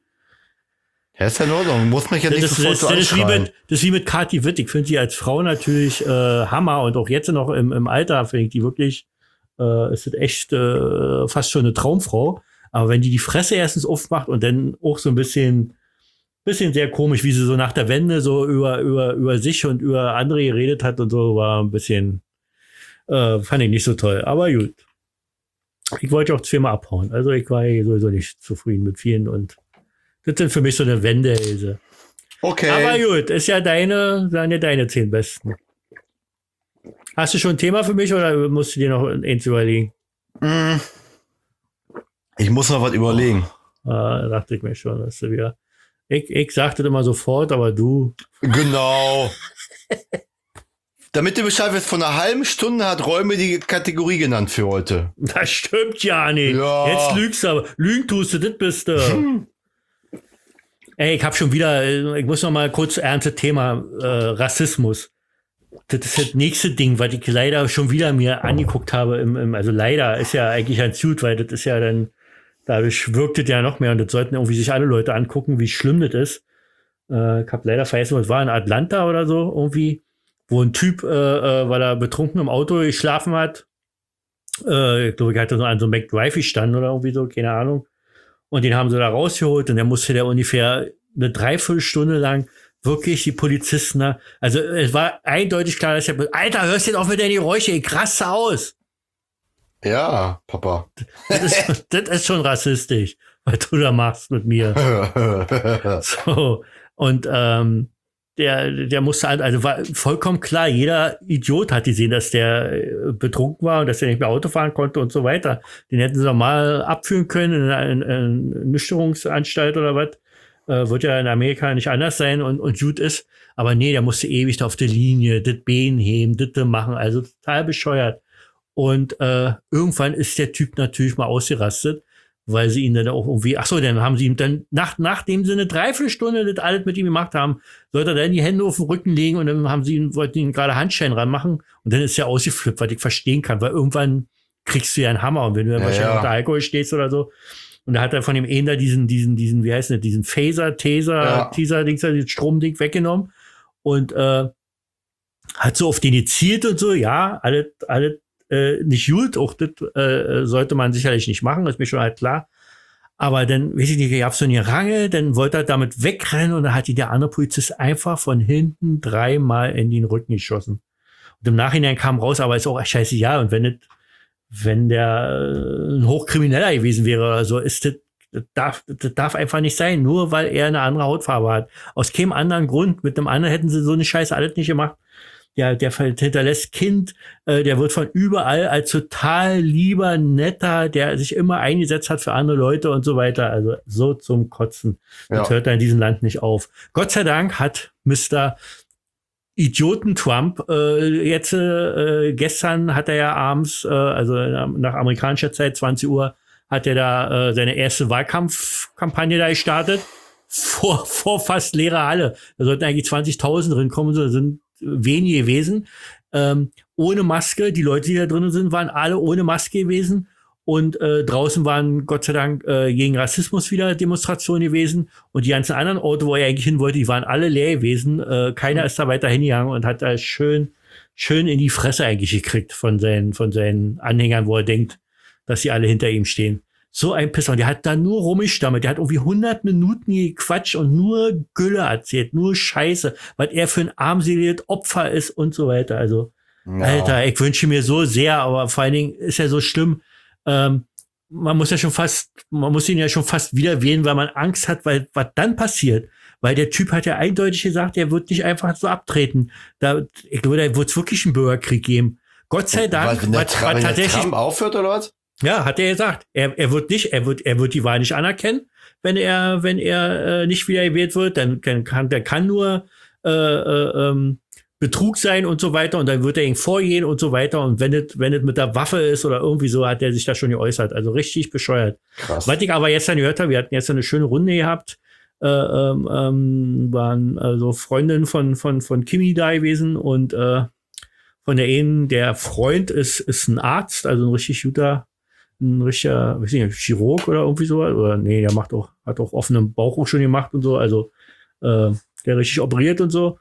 ja, ist ja in Ordnung. Muss mich ja Das nicht ist, sofort das, so das, ist wie anschreien. mit, das ist wie mit Kathi Witt. Ich finde sie als Frau natürlich äh, Hammer und auch jetzt noch im, im Alter finde ich die wirklich, äh, ist das echt äh, fast schon eine Traumfrau. Aber wenn die die Fresse erstens aufmacht und dann auch so ein bisschen, bisschen sehr komisch, wie sie so nach der Wende so über, über, über sich und über andere geredet hat und so, war ein bisschen, äh, fand ich nicht so toll. Aber gut. Ich wollte auch zweimal abhauen. Also ich war hier sowieso nicht zufrieden mit vielen und das sind für mich so eine Wendehälse. Okay. Aber gut, ist ja deine, deine, deine zehn besten. Hast du schon ein Thema für mich oder musst du dir noch eins überlegen? Mm. Ich muss noch was überlegen. Ah, dachte ich mir schon, dass du wieder. Ich, ich sagte das immer sofort, aber du. Genau. Damit du Bescheid weißt, vor einer halben Stunde hat Räume die Kategorie genannt für heute. Das stimmt ja nicht. Ja. Jetzt lügst du aber. Lügen tust du, das bist du. Hm. Ey, ich hab schon wieder, ich muss noch mal kurz ernstes Thema, äh, Rassismus. Das ist das nächste Ding, was ich leider schon wieder mir angeguckt habe. Im, im, also leider ist ja eigentlich ein Suit, weil das ist ja dann, dadurch wirkt es ja noch mehr und das sollten irgendwie sich alle Leute angucken, wie schlimm das ist. Äh, ich hab leider vergessen, was war in Atlanta oder so irgendwie, wo ein Typ, äh, äh, weil er betrunken im Auto geschlafen hat, äh, ich glaube, ich hatte so an so einem McDrive gestanden oder irgendwie so, keine Ahnung. Und den haben sie da rausgeholt und der musste der ungefähr eine Dreiviertelstunde lang wirklich die Polizisten, ne? Also es war eindeutig klar, dass der, Alter, hörst du jetzt auf mit deinen Geräusche, ich raste aus. Ja, Papa. Das ist, das ist schon rassistisch, was du da machst mit mir. So, und ähm, der, der musste halt, also war vollkommen klar, jeder Idiot hat gesehen, dass der betrunken war und dass er nicht mehr Auto fahren konnte und so weiter. Den hätten sie doch mal abführen können in einer, in einer Nüchterungsanstalt oder was. Äh, wird ja in Amerika nicht anders sein und, und gut ist. Aber nee, der musste ewig da auf der Linie, das Bein heben, das machen, also total bescheuert. Und äh, irgendwann ist der Typ natürlich mal ausgerastet, weil sie ihn dann auch irgendwie, ach so, dann haben sie ihm dann, nach, nachdem sie eine Dreiviertelstunde das alles mit ihm gemacht haben, sollte er dann die Hände auf den Rücken legen und dann haben sie ihn, wollten ihn gerade Handschellen ranmachen und dann ist er ausgeflippt, was ich verstehen kann, weil irgendwann kriegst du ja einen Hammer und wenn du dann ja, wahrscheinlich ja. unter Alkohol stehst oder so. Und da hat er von dem einen da diesen, diesen, diesen, wie heißt das, diesen Phaser, Taser, ja. Teaser-Dings, dieses Stromding weggenommen und äh, hat so auf den gezielt und so, ja, alles, alles äh, nicht gut, auch das äh, sollte man sicherlich nicht machen, ist mir schon halt klar. Aber dann, weiß ich nicht, gab es so eine Range, dann wollte er damit wegrennen und dann hat die der andere Polizist einfach von hinten dreimal in den Rücken geschossen. Und im Nachhinein kam raus, aber ist auch echt scheiße, ja, und wenn das wenn der äh, ein Hochkrimineller gewesen wäre oder so, ist das, das darf, das darf einfach nicht sein, nur weil er eine andere Hautfarbe hat. Aus keinem anderen Grund. Mit einem anderen hätten sie so eine Scheiße alles nicht gemacht. Der, der hinterlässt Kind, äh, der wird von überall als total lieber, netter, der sich immer eingesetzt hat für andere Leute und so weiter. Also so zum Kotzen. Das Ja. hört da in diesem Land nicht auf. Gott sei Dank hat Mister Idioten Trump, äh, jetzt äh, gestern hat er ja abends, äh, also nach amerikanischer Zeit zwanzig Uhr, hat er da äh, seine erste Wahlkampfkampagne da gestartet, vor, vor fast leerer Halle. Da sollten eigentlich zwanzigtausend drin kommen, so sind wenige gewesen, ähm, ohne Maske. Die Leute, die da drin sind, waren alle ohne Maske gewesen. Und äh, draußen waren Gott sei Dank äh, gegen Rassismus wieder Demonstrationen gewesen. Und die ganzen anderen Orte, wo er eigentlich hin wollte, die waren alle leer gewesen. Äh, keiner ist da weiter hingegangen und hat da schön, schön in die Fresse eigentlich gekriegt von seinen, von seinen Anhängern, wo er denkt, dass sie alle hinter ihm stehen. So ein Pisser. Und der hat da nur rumgestammelt. Der hat irgendwie hundert Minuten gequatscht und nur Gülle erzählt, nur Scheiße, was er für ein armseliges Opfer ist und so weiter. Also, ja. Alter, ich wünsche mir so sehr, aber vor allen Dingen ist ja so schlimm, Ähm, man muss ja schon fast, man muss ihn ja schon fast wieder wählen, weil man Angst hat, weil was dann passiert. Weil der Typ hat ja eindeutig gesagt, er wird nicht einfach so abtreten. Da, ich glaube, da wird es wirklich einen Bürgerkrieg geben. Gott sei Dank. Wenn der, was, Trump, was wenn tatsächlich, der Trump aufhört oder was? Ja, hat er gesagt. Er, er wird nicht, er wird, er wird die Wahl nicht anerkennen, wenn er, wenn er äh, nicht wieder gewählt wird. Dann, dann kann, der kann nur äh, äh, ähm, Betrug sein und so weiter und dann wird er ihn vorgehen und so weiter und wenn es wenn es mit der Waffe ist oder irgendwie so, hat er sich da schon geäußert. Also richtig bescheuert. Krass. Was ich aber jetzt dann gehört habe, wir hatten jetzt eine schöne Runde gehabt, äh, ähm, ähm, waren also Freundinnen von, von, von Kimi da gewesen und äh, von der einen, der Freund ist, ist ein Arzt, also ein richtig guter, ein richtiger, weiß nicht, Chirurg oder irgendwie so, oder nee, der macht auch, hat auch offenen Bauch auch schon gemacht und so, also äh, der richtig operiert und so.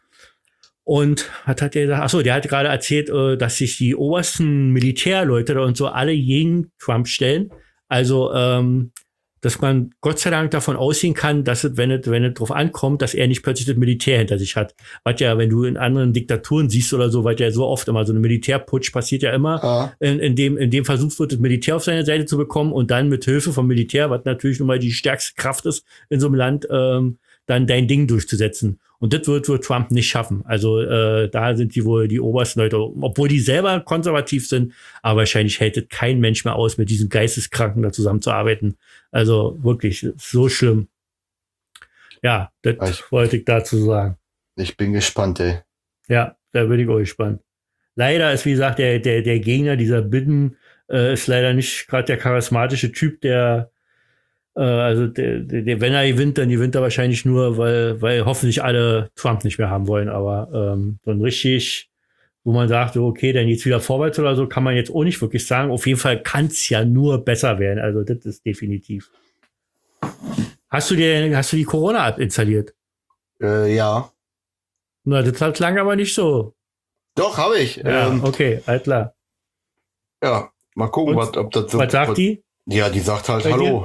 Und hat, hat der gesagt, achso, der hat gerade erzählt, äh, dass sich die obersten Militärleute da und so alle gegen Trump stellen. Also, ähm, dass man Gott sei Dank davon ausgehen kann, dass es, wenn es, wenn es drauf ankommt, dass er nicht plötzlich das Militär hinter sich hat. Was ja, wenn du in anderen Diktaturen siehst oder so, was ja so oft immer, so ein Militärputsch passiert ja immer, Ah. in, in dem, in dem versucht wird, das Militär auf seine Seite zu bekommen und dann mit Hilfe vom Militär, was natürlich nun mal die stärkste Kraft ist in so einem Land, ähm, dann dein Ding durchzusetzen. Und das wird, wird Trump nicht schaffen. Also äh, da sind die wohl die obersten Leute, obwohl die selber konservativ sind, aber wahrscheinlich hält es kein Mensch mehr aus, mit diesen Geisteskranken da zusammenzuarbeiten. Also wirklich, so schlimm. Ja, das Ich- wollte ich dazu sagen. Ich bin gespannt, ey. Ja, da bin ich auch gespannt. leider ist, wie gesagt, der, der, der Gegner, dieser Biden, äh, ist leider nicht gerade der charismatische Typ, der, äh, also der, der, der, wenn er gewinnt, dann gewinnt er wahrscheinlich nur, weil, weil hoffentlich alle Trump nicht mehr haben wollen. Aber ähm, so ein richtig, wo man sagt, okay, dann geht's wieder vorwärts oder so, kann man jetzt auch nicht wirklich sagen. Auf jeden Fall kann es ja nur besser werden. Also das ist definitiv. Hast du dir, hast du die Corona-App installiert? Äh, ja. Na, das hat lange aber nicht so. Doch, habe ich. Ja, ähm, okay, alles klar. Ja, mal gucken, Und? was, ob das so. Was sagt was, die? Ja, die sagt halt Bei Hallo.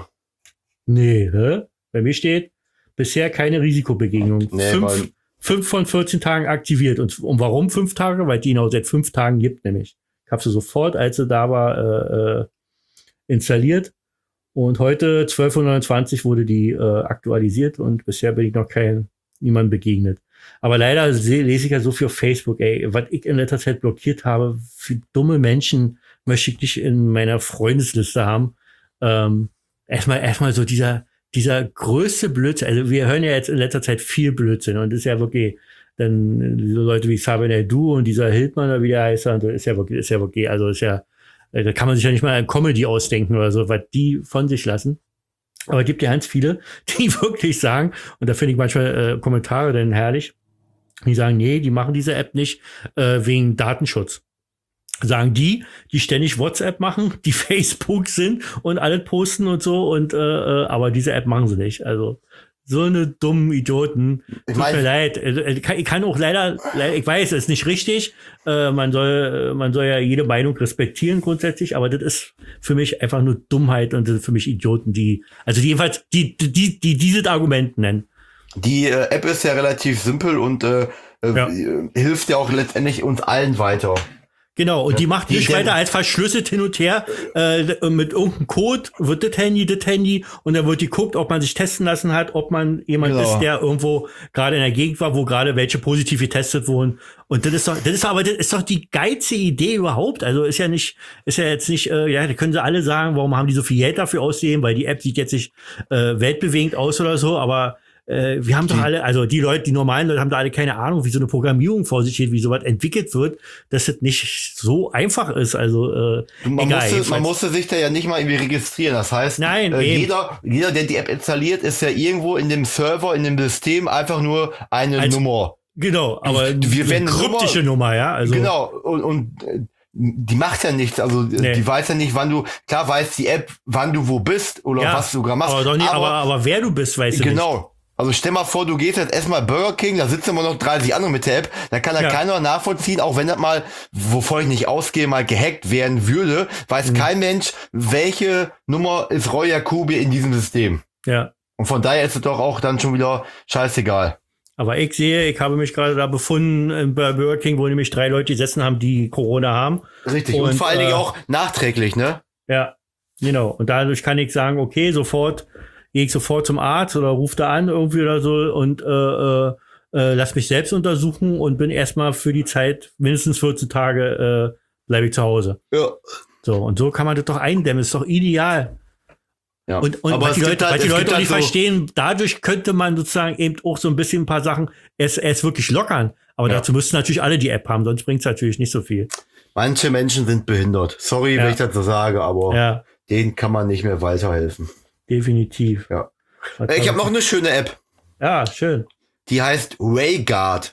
Nee, hä? Bei mir steht bisher keine Risikobegegnung. Nee, fünf, weil- fünf von vierzehn Tagen aktiviert. Und, und warum fünf Tage? Weil die genau seit fünf Tagen gibt, nämlich. Ich habe sie sofort, als sie da war, äh, äh, installiert. Und heute, zwölf Uhr neunundzwanzig, wurde die äh, aktualisiert und bisher bin ich noch kein niemand begegnet. Aber leider se- lese ich ja so viel auf Facebook, ey, was ich in letzter Zeit blockiert habe, für dumme Menschen möchte ich nicht in meiner Freundesliste haben. Ähm, erstmal, erstmal so dieser, dieser größte Blödsinn. Also wir hören ja jetzt in letzter Zeit viel Blödsinn und das ist ja wirklich, dann so Leute wie Xavier Naidoo und dieser Hildmann oder wie der heißt, und das ist ja wirklich, ist ja wirklich, also ist ja, da kann man sich ja nicht mal eine Comedy ausdenken oder so, was die von sich lassen. Aber es gibt ja ganz viele, die wirklich sagen, und da finde ich manchmal äh, Kommentare dann herrlich, die sagen, nee, die machen diese App nicht äh, wegen Datenschutz. Sagen die, die ständig WhatsApp machen, die Facebook sind und alles posten und so, und äh, äh, aber diese App machen sie nicht. Also so eine dummen Idioten. Ich Tut mein- mir leid. Also, Ich kann, ich kann auch leider, leider, ich weiß, es ist nicht richtig. Äh, man soll, man soll ja jede Meinung respektieren grundsätzlich, aber das ist für mich einfach nur Dummheit und das sind für mich Idioten, die, also die jedenfalls, die, die, die, die dieses Argument nennen. Die äh, App ist ja relativ simpel und äh, äh, Ja. hilft ja auch letztendlich uns allen weiter. Genau, und die macht Die nicht denn- weiter als verschlüsselt hin und her. Äh, mit irgendeinem Code wird das Handy, das Handy, und dann wird geguckt, ob man sich testen lassen hat, ob man jemand Genau. ist, der irgendwo gerade in der Gegend war, wo gerade welche positiv getestet wurden. Und das ist doch, das ist aber, das ist doch die geilste Idee überhaupt. Also ist ja nicht, ist ja jetzt nicht, äh, ja, da können sie alle sagen, warum haben die so viel Geld dafür ausgegeben, weil die App sieht jetzt nicht äh, weltbewegend aus oder so, aber äh, wir haben doch alle, also die Leute, die normalen Leute haben da alle keine Ahnung, wie so eine Programmierung vor sich geht, wie sowas entwickelt wird, dass es nicht so einfach ist. Also äh, Du, man, egal, musste, jedenfalls. man musste sich da ja nicht mal irgendwie registrieren. Das heißt, Nein, äh, eben. jeder, jeder, der die App installiert, ist ja irgendwo in dem Server, in dem System einfach nur eine Als- Nummer. Genau, aber wir eine werden kryptische Nummer, ja. Also Genau, und, und äh, die macht ja nichts, also äh, Nee. die weiß ja nicht, wann du, klar weiß die App, wann du wo bist oder ja, was du gerade machst. aber, doch nicht, aber, aber wer du bist, weißt du nicht. genau. Also stell mal vor, du gehst jetzt erstmal Burger King, da sitzen immer noch dreißig andere mit der App, da kann da Ja. keiner nachvollziehen, auch wenn das mal, wovon ich nicht ausgehe, mal gehackt werden würde, weiß Mhm. kein Mensch, welche Nummer ist Roy Jacobi in diesem System. Ja. Und von daher ist es doch auch dann schon wieder scheißegal. Aber ich sehe, ich habe mich gerade da befunden äh, bei Burger King, wo nämlich drei Leute gesessen haben, die Corona haben. Richtig. Und, Und, vor allen Dingen äh, auch nachträglich, ne? Ja, genau. Und dadurch kann ich sagen, okay, sofort gehe ich sofort zum Arzt oder rufe da an irgendwie oder so und äh, äh, äh, lass mich selbst untersuchen und bin erstmal für die Zeit, mindestens vierzehn Tage, äh, bleibe ich zu Hause. Ja. So, und so kann man das doch eindämmen, ist doch ideal. Ja. Und, und Aber was die es gibt Leute, halt- was die es Leute gibt auch halt nicht so- verstehen, dadurch könnte man sozusagen eben auch so ein bisschen ein paar Sachen erst, erst wirklich lockern. Aber Ja. dazu müssten natürlich alle die App haben, sonst bringt es natürlich nicht so viel. Manche Menschen sind behindert. Sorry, Ja. wenn ich das so sage, aber Ja, denen kann man nicht mehr weiterhelfen. definitiv. Ja. Was Ich war- habe noch eine schöne App. Ja, schön. Die heißt Wayguard.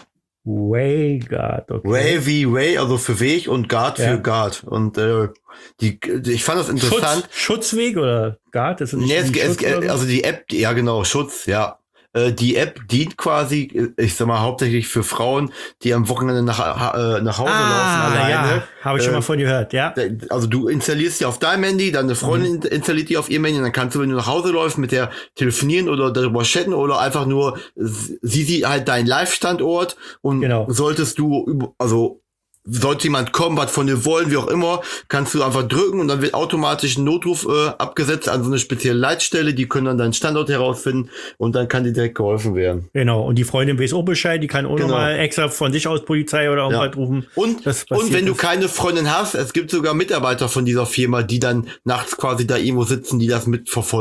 Wayguard, okay. Way wie Way, also für Weg und Guard Ja. für Guard. Und äh, die, ich fand das interessant. Schutz, Schutzweg oder Guard? Das ist nicht Nee, es, irgendwie es, Schutz oder so? also die App, ja genau, Schutz, ja. Äh, Die App dient quasi, ich sag mal, hauptsächlich für Frauen, die am Wochenende nach, äh, nach Hause ah, laufen alleine. ja, habe ich schon Äh, mal von gehört, ja. Also du installierst die auf deinem Handy, deine Freundin Mhm. installiert die auf ihrem Handy, dann kannst du, wenn du nach Hause läufst, mit der telefonieren oder darüber chatten oder einfach nur, sie sieht halt deinen Live-Standort und Genau. solltest du, über- also sollte jemand kommen, was von dir wollen, wie auch immer, kannst du einfach drücken und dann wird automatisch ein Notruf äh, abgesetzt an so eine spezielle Leitstelle, die können dann deinen Standort herausfinden und dann kann dir direkt geholfen werden. Genau, und die Freundin weiß auch Bescheid, die kann auch Genau. nochmal extra von sich aus Polizei oder irgendwas Ja. rufen. Und, Das und passiert wenn du ist. keine Freundin hast, es gibt sogar Mitarbeiter von dieser Firma, die dann nachts quasi da irgendwo sitzen, die das mitverfolgen.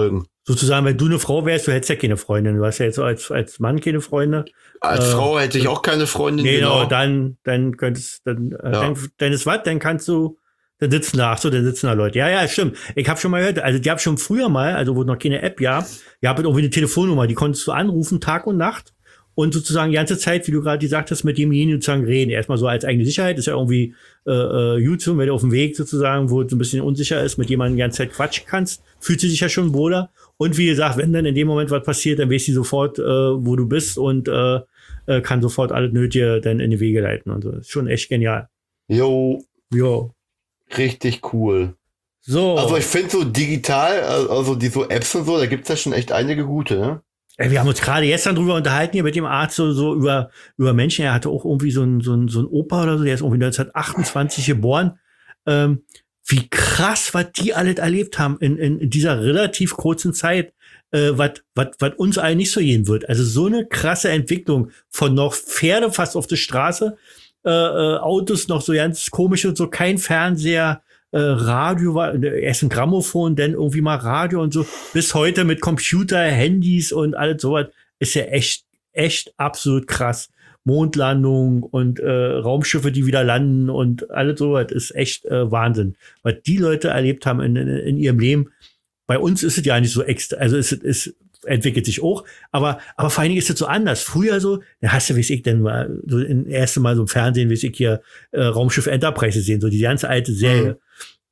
sozusagen, wenn du eine Frau wärst, du hättest ja keine Freundin. Du hast ja jetzt als, als Mann keine Freunde. Als äh, Frau hätte ich auch keine Freundin. Nee, genau, dann, dann könntest, dann, ja. dann, dann ist was, dann kannst du, dann sitzen da, ach so, dann sitzen da Leute. Ja, ja, stimmt. Ich habe schon mal gehört, also die haben schon früher mal, also wo noch keine App gab, ihr habt irgendwie eine Telefonnummer, die konntest du anrufen, Tag und Nacht. Und sozusagen die ganze Zeit, wie du gerade gesagt hast, mit demjenigen sozusagen reden. Erstmal so als eigene Sicherheit, ist ja irgendwie äh, äh, YouTube, wenn du auf dem Weg sozusagen, wo du ein bisschen unsicher ist, mit jemandem die ganze Zeit quatschen kannst, fühlt sie sich ja schon wohler. Und wie gesagt, wenn dann in dem Moment was passiert, dann weiß sie sofort, äh, wo du bist und äh, äh, kann sofort alles Nötige dann in die Wege leiten. Und so. Ist schon echt genial. Jo. Jo. Richtig cool. So. Also ich finde so digital, also die so Apps und so, da gibt's ja schon echt einige gute, ne? Wir haben uns gerade gestern drüber unterhalten hier mit dem Arzt, so, so über, über Menschen. Er hatte auch irgendwie so ein, so ein, so ein Opa oder so, der ist irgendwie neunzehnhundertachtundzwanzig geboren. Ähm, wie krass, was die alles erlebt haben in, in, in dieser relativ kurzen Zeit, äh, was, was, was uns allen nicht so gehen wird. Also so eine krasse Entwicklung von noch Pferde fast auf der Straße, äh, äh, Autos noch so ganz komisch und so, kein Fernseher, Äh, Radio war, erst ein Grammophon, dann irgendwie mal Radio und so, bis heute mit Computer, Handys und alles sowas, ist ja echt, echt absolut krass. Mondlandung und äh, Raumschiffe, die wieder landen und alles sowas, ist echt äh, Wahnsinn. Was die Leute erlebt haben in, in, in ihrem Leben. Bei uns ist es ja nicht so extra, also es, es entwickelt sich auch, aber, aber vor allen Dingen ist es so anders. Früher so, da hast du, weiß ich, denn mal, so ein erste Mal so im Fernsehen, weiß ich hier, äh, Raumschiff Enterprise sehen, so die ganze alte Serie. Mhm.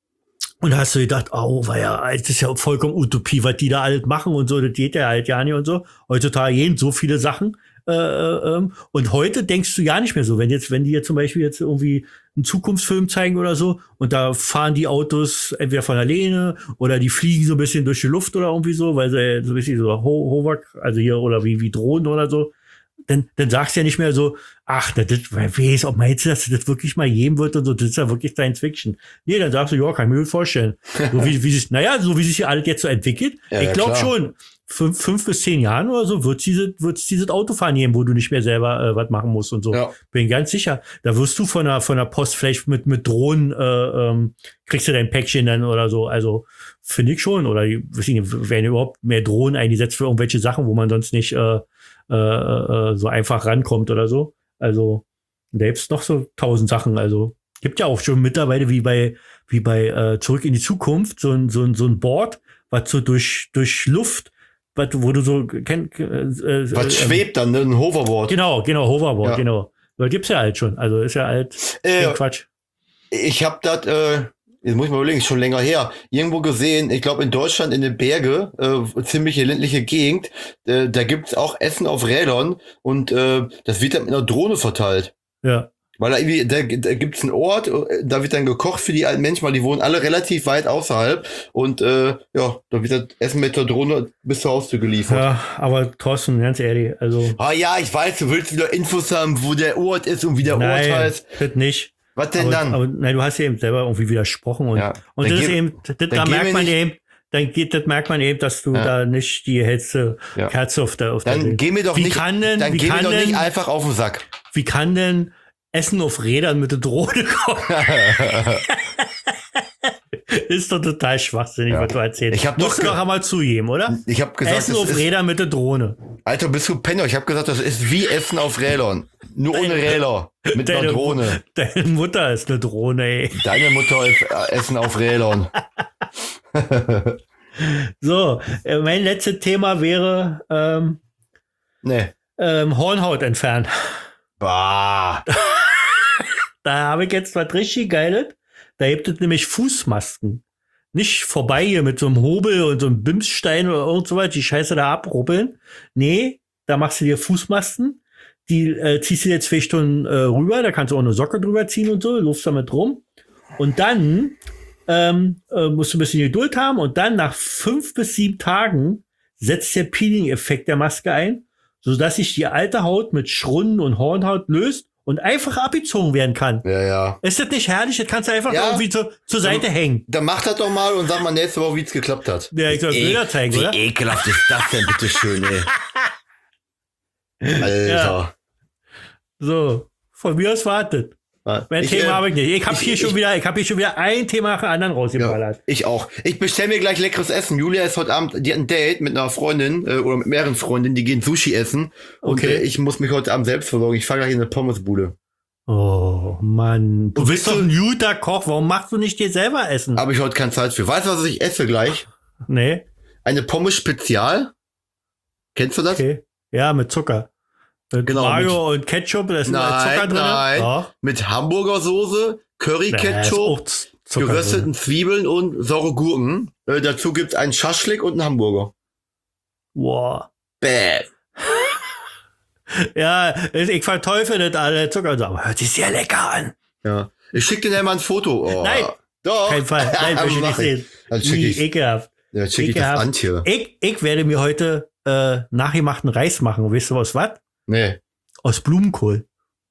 Und da hast du gedacht, oh, war ja, das ist ja vollkommen Utopie, was die da alles machen und so, das geht ja halt ja nicht und so. Heutzutage gehen so viele Sachen. Äh, ähm, und heute denkst du ja nicht mehr so. Wenn jetzt, wenn die jetzt zum Beispiel jetzt irgendwie einen Zukunftsfilm zeigen oder so und da fahren die Autos entweder von alleine oder die fliegen so ein bisschen durch die Luft oder irgendwie so, weil sie so ein bisschen so Ho- Hover, also hier oder wie, wie Drohnen oder so. Dann, dann sagst du ja nicht mehr so, ach, das, das, wer weiß, ob man jetzt das, das wirklich mal geben wird und so, das ist ja wirklich Science Fiction. Nee, dann sagst du, ja, kann ich mir gut vorstellen. So wie, wie sich, naja, so wie sich hier alles jetzt so entwickelt. Ja, ich glaube ja, schon, fünf, fünf bis zehn Jahren oder so wird es diese, wird's dieses Autofahren geben, wo du nicht mehr selber äh, was machen musst und so. Ja. Bin ganz sicher. Da wirst du von der, von der Post vielleicht mit, mit Drohnen, äh, ähm, kriegst du dein Päckchen dann oder so. Also, finde ich schon. Oder, weiß ich nicht, werden überhaupt mehr Drohnen eingesetzt für irgendwelche Sachen, wo man sonst nicht, äh, Äh, äh, so einfach rankommt oder so. Also da gibt's noch so tausend Sachen. Also gibt ja auch schon mittlerweile wie bei wie bei äh, Zurück in die Zukunft so ein so ein so ein Board, was so durch durch Luft, was, wo du so kenn, äh, was äh, schwebt dann, ne? Ein Hoverboard. Genau, genau Hoverboard, ja. Genau. Das gibt's ja halt schon. Also ist ja halt äh, Quatsch. Ich habe das äh Jetzt muss ich mal überlegen, ist schon länger her, irgendwo gesehen, ich glaube in Deutschland in den Berge, äh, ziemliche ländliche Gegend, äh, da gibt's auch Essen auf Rädern und äh, das wird dann mit einer Drohne verteilt. Ja. Weil da irgendwie, da, da gibt's einen Ort, da wird dann gekocht für die alten Menschen, weil die wohnen alle relativ weit außerhalb und äh, ja, da wird das Essen mit der Drohne bis zur Haustür geliefert. Ja, aber Thorsten, ganz ehrlich, also... Ah ja, ich weiß, du willst wieder Infos haben, wo der Ort ist und wie der Nein, Ort heißt. Das nicht. Was denn aber, dann? Aber nein, du hast ja eben selber irgendwie widersprochen und, ja. und das geh, ist eben, das, da merkt man eben, dann geht, das merkt man eben, dass du ja. da nicht die hellste ja. Kerze auf der, auf dann der geh mir doch wie nicht, kann denn, dann wie geh kann mir doch denn, nicht einfach auf den Sack. Wie kann denn Essen auf Rädern mit der Drohne kommen? Ist doch total schwachsinnig, ja. was du erzählst. Ich hab Musst du doch einmal zugeben, oder? Ich hab gesagt, Essen auf Rädern mit der Drohne. Alter, bist du Penner? Ich hab gesagt, das ist wie Essen auf Rädern. Nur ohne Räder. Mit deine, einer Drohne. Deine Mutter ist eine Drohne, ey. Deine Mutter ist äh, Essen auf Rädern. So, äh, mein letztes Thema wäre ähm, nee. ähm, Hornhaut entfernen. Bah. Da habe ich jetzt was richtig Geiles. Da gibt es nämlich Fußmasken. Nicht vorbei hier mit so einem Hobel und so einem Bimsstein oder irgend so was, die Scheiße da abrubbeln. Nee, da machst du dir Fußmasken. Die äh, ziehst du jetzt zwei Stunden äh, rüber, da kannst du auch eine Socke drüber ziehen und so, lufst damit rum. Und dann ähm, äh, musst du ein bisschen Geduld haben und dann nach fünf bis sieben Tagen setzt der Peeling-Effekt der Maske ein, sodass sich die alte Haut mit Schrunden und Hornhaut löst und einfach abgezogen werden kann. Ja, ja. Ist das nicht herrlich? Das kannst du einfach ja. irgendwie zu, zur Seite dann, hängen. Dann mach das doch mal und sag mal nächste Woche, wie es geklappt hat. Ja, ich soll Bilder zeigen, wie oder? Wie ekelhaft ist das denn, bitteschön, ey. Alter. Ja. So, von mir aus wartet. Mehr Ich, Thema äh, habe ich nicht. Ich habe ich- hier ich- schon wieder, ich habe hier schon wieder ein Thema nach dem anderen rausgeballert. Ja, ich auch. Ich bestelle mir gleich leckeres Essen. Julia ist heute Abend, die hat ein Date mit einer Freundin äh, oder mit mehreren Freundinnen, die gehen Sushi essen. Und Okay. äh, ich muss mich heute Abend selbst versorgen. Ich fahre gleich in eine Pommesbude. Oh Mann, du Und bist willst doch du- ein guter Koch. Warum machst du nicht dir selber Essen? Habe ich heute keine Zeit für. Weißt du, was ich esse gleich? Nee, Eine Pommes Spezial. Kennst du das? okay. Ja, mit Zucker. Mit Genau, Mayo und Ketchup, da ist Nein, überall Zucker drin. nein. Doch. Mit Hamburger Soße, Curry Nee, ist Ketchup, auch Z- Zucker gerösteten drin. Zwiebeln und saure Gurken. Äh, dazu gibt's einen Schaschlik und einen Hamburger. Wow. Bäh. Ja, ich, ich verteufel das alle Zucker und so, aber hört sich sehr lecker an. Ja. Ich schick dir ja mal ein Foto. Oh. Nein. Doch. Kein Fall. Nein, möchte ich nicht Mach ich. sehen. Dann schick Ih, ich, ekelhaft. ja, schick ich das ekelhaft. Antje. Ich, ich werde mir heute äh, nachgemachten Reis machen. Weißt du aus was? Nee. Aus Blumenkohl.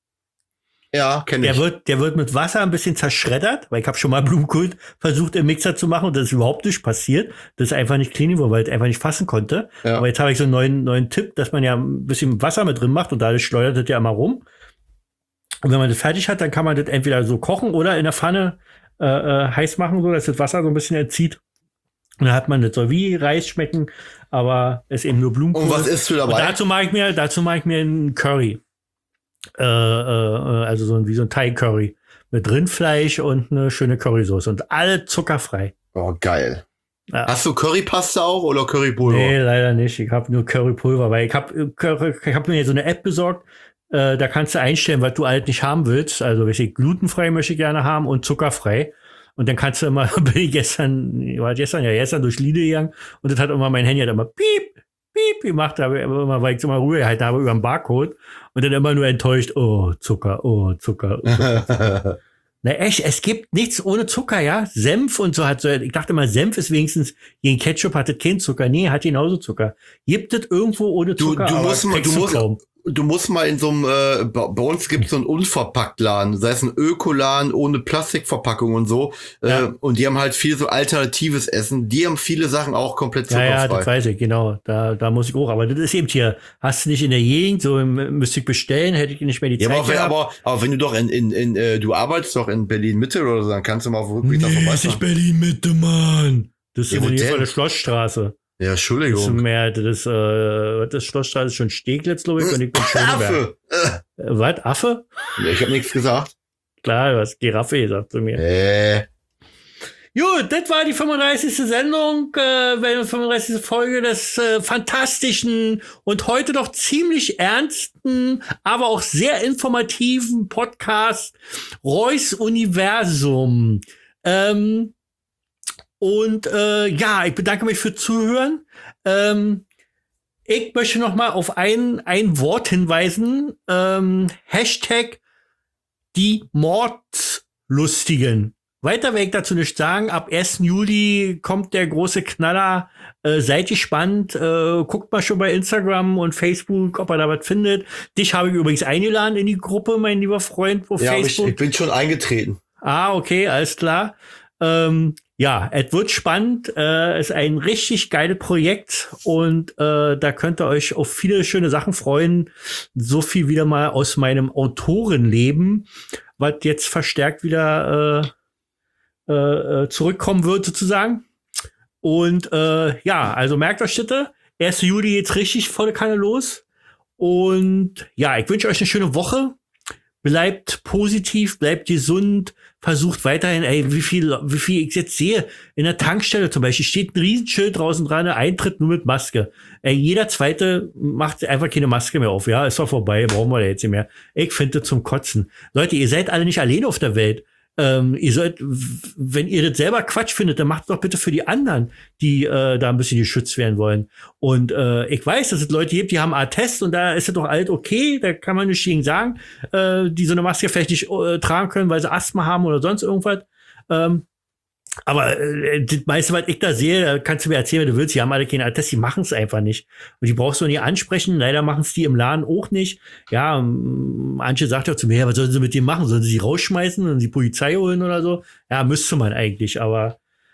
Ja, kenn Der ich. wird, der wird mit Wasser ein bisschen zerschreddert, weil ich habe schon mal Blumenkohl versucht im Mixer zu machen und das ist überhaupt nicht passiert. Das ist einfach nicht clean, weil ich einfach nicht fassen konnte. Ja. Aber jetzt habe ich so einen neuen, neuen Tipp, dass man ja ein bisschen Wasser mit drin macht und dadurch schleudert das ja immer rum. Und wenn man das fertig hat, dann kann man das entweder so kochen oder in der Pfanne äh, äh, heiß machen, so dass das Wasser so ein bisschen entzieht. Und dann hat man das soll wie Reis schmecken, aber es ist eben nur Blumenkohl. Und was isst du Und dabei? dazu mache ich mir, dazu mache ich mir einen Curry. Äh, äh, also so ein, wie so ein Thai-Curry. Mit Rindfleisch und eine schöne Currysoße. Und alle zuckerfrei. Oh, geil. Ja. Hast du Currypaste auch oder Currypulver? Nee, leider nicht. Ich habe nur Currypulver, weil ich habe ich hab mir so eine App besorgt. Äh, da kannst du einstellen, was du halt nicht haben willst. Also, weiß ich, glutenfrei möchte ich gerne haben und zuckerfrei. Und dann kannst du immer, bin ich gestern, ich war gestern, ja, gestern durch Lidl gegangen und das hat immer mein Handy hat immer piep, piep gemacht, aber immer, weil ich so mal Ruhe gehalten habe über den Barcode und dann immer nur enttäuscht, oh, Zucker, oh, Zucker. Oh, Zucker. Na echt, es gibt nichts ohne Zucker, ja. Senf und so hat so, ich dachte mal, Senf ist wenigstens, gegen Ketchup hat das kein Zucker. Nee, hat genauso Zucker. Gibt es irgendwo ohne Du, Zucker? du aber musst mal, du kriegst musst, kaum. du musst mal in so einem, äh, bei bei uns gibt es so einen Unverpacktladen, sei es ein Ökoladen ohne Plastikverpackung und so. Ja. Äh, und die haben halt viel so alternatives Essen. Die haben viele Sachen auch komplett Ja, ja, zuckerfrei. das weiß ich, genau. Da, da muss ich auch. Aber das ist eben hier, hast du nicht in der Gegend, so m- müsste ich bestellen, hätte ich nicht mehr die Ja, Zeit aber, wenn, gehabt. aber, aber wenn du doch in, in, in äh, du arbeitest doch in Berlin Mitte oder so, dann kannst du mal auf dem Rückweg da vorbeifahren. Berlin Mitte, Mann. Das ist Ja, in wo der Nähe denn? von der Schlossstraße. Ja, Das ist Entschuldigung. mehr, das ist, äh, was ist Schlossstraße? Ist schon Steglitz, glaube ich, und ich bin Schöneberg. Affe! Äh, Äh, was? Affe? ja, ich habe nichts gesagt. Klar, du hast Giraffe gesagt zu mir. Äh, Gut, das war die fünfunddreißigste Sendung, äh, die fünfunddreißigste Folge des äh, fantastischen und heute doch ziemlich ernsten, aber auch sehr informativen Podcast Reus Universum. Ähm, und äh, ja, ich bedanke mich für Zuhören. Ähm, ich möchte noch mal auf ein, ein Wort hinweisen. Ähm, Hashtag die Mordlustigen. Weiter werde ich dazu nicht sagen. Ab ersten Juli kommt der große Knaller. Äh, seid gespannt. Äh, guckt mal schon bei Instagram und Facebook, ob ihr da was findet. Dich habe ich übrigens eingeladen in die Gruppe, mein lieber Freund, auf ja, aber ich, Facebook. ich bin schon eingetreten. Ah, okay, alles klar. Ähm, ja, es wird spannend. Äh, ist ein richtig geiles Projekt und äh, da könnt ihr euch auf viele schöne Sachen freuen. So viel wieder mal aus meinem Autorenleben, was jetzt verstärkt wieder äh, äh, zurückkommen wird sozusagen. Und äh, ja, also merkt euch bitte, ersten Juli geht's richtig volle Kanne los. Und ja, ich wünsche euch eine schöne Woche. Bleibt positiv, bleibt gesund, versucht weiterhin, ey, wie viel, wie viel ich jetzt sehe, in der Tankstelle zum Beispiel steht ein Riesenschild draußen dran, Eintritt nur mit Maske. Ey, jeder Zweite macht einfach keine Maske mehr auf, ja, ist doch vorbei, brauchen wir da jetzt nicht mehr. Ich finde das zum Kotzen. Leute, ihr seid alle nicht alleine auf der Welt. Ähm, ihr sollt, w- wenn ihr das selber Quatsch findet, dann macht doch bitte für die anderen, die äh, da ein bisschen geschützt werden wollen. Und äh, ich weiß, dass es Leute gibt, die haben Attest und da ist es doch alt okay, da kann man nicht gegen sagen, äh, die so eine Maske vielleicht nicht äh, tragen können, weil sie Asthma haben oder sonst irgendwas. Ähm, aber äh, das meiste, was ich da sehe, da kannst du mir erzählen, wenn du willst, die haben alle keinen Attest, die machen es einfach nicht. Und die brauchst du nicht ansprechen, leider machen es die im Laden auch nicht. Ja, ähm, Antje sagt ja zu mir, ja, was sollen sie mit dem machen? Sollen sie sie rausschmeißen und die Polizei holen oder so? Ja, müsste man eigentlich, aber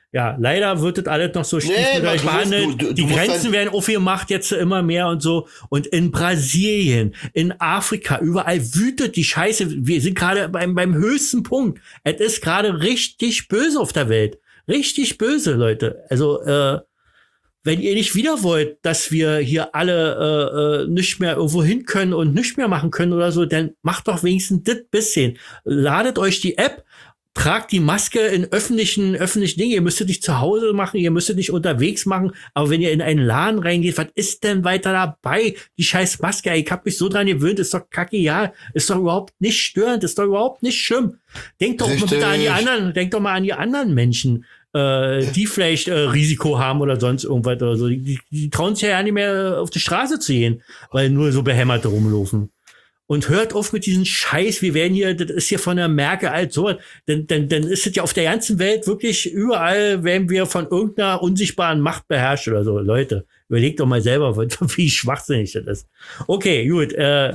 Ja, leider wird das alles noch so du stiefmütterlich musst- behandelt. du- du- Die du musst Grenzen dann- werden aufgemacht jetzt immer mehr und so. Und in Brasilien, in Afrika, überall wütet die Scheiße. Wir sind gerade beim, beim höchsten Punkt. Es ist gerade richtig böse auf der Welt. Richtig böse, Leute. Also, äh, wenn ihr nicht wieder wollt, dass wir hier alle äh, äh, nicht mehr irgendwo hin können und nicht mehr machen können oder so, dann macht doch wenigstens das bisschen. Ladet euch die App, tragt die Maske in öffentlichen, öffentlichen Dingen. Ihr müsstet nicht zu Hause machen, ihr müsstet nicht unterwegs machen. Aber wenn ihr in einen Laden reingeht, was ist denn weiter dabei? Die scheiß Maske, ich hab mich so dran gewöhnt, ist doch kacke, ja. Ist doch überhaupt nicht störend, ist doch überhaupt nicht schlimm. Denkt doch mal bitte an die Richtig. anderen, denkt doch mal an die anderen Menschen, äh, die vielleicht äh, Risiko haben oder sonst irgendwas oder so. Die, die, die trauen sich ja nicht mehr auf die Straße zu gehen, weil nur so Behämmerte rumlaufen. Und hört auf mit diesem Scheiß, wir werden hier, das ist hier von der Merkel alt so, denn, denn, denn ist es ja auf der ganzen Welt wirklich überall, werden wir von irgendeiner unsichtbaren Macht beherrscht oder so. Leute, überlegt doch mal selber, wie schwachsinnig das ist. Okay, gut, äh,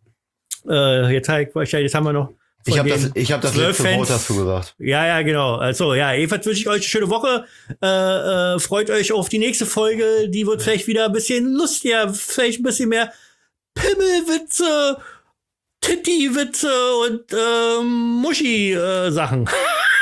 äh, jetzt, halt, jetzt haben wir noch von Ich habe den das, ich hab das zwölf letzte Wort Fans. dazu gesagt. Ja, ja, genau. Also, ja, jedenfalls wünsche ich euch eine schöne Woche. Äh, äh, freut euch auf die nächste Folge. Die wird vielleicht wieder ein bisschen lustiger, vielleicht ein bisschen mehr Pimmelwitze, Titti-Witze und ähm, Muschi-Sachen.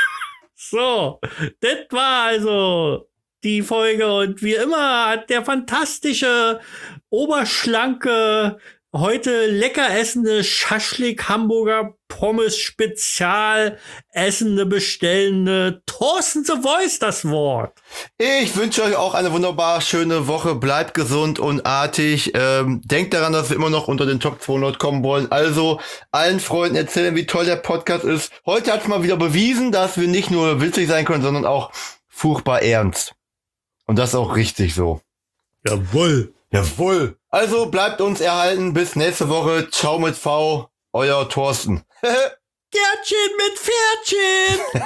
So, das war also die Folge. Und wie immer hat der fantastische, oberschlanke, heute lecker essende Schaschlik Hamburger Pommes Spezial essende, bestellende Thorsten The Voice das Wort. Ich wünsche euch auch eine wunderbar schöne Woche. Bleibt gesund und artig. Ähm, denkt daran, dass wir immer noch unter den Top zweihundert kommen wollen. Also allen Freunden erzählen, wie toll der Podcast ist. Heute hat es mal wieder bewiesen, dass wir nicht nur witzig sein können, sondern auch furchtbar ernst. Und das ist auch richtig so. Jawohl. Jawohl. Also bleibt uns erhalten. Bis nächste Woche. Ciao mit V. Euer Thorsten. Gärtchen mit Pferdchen.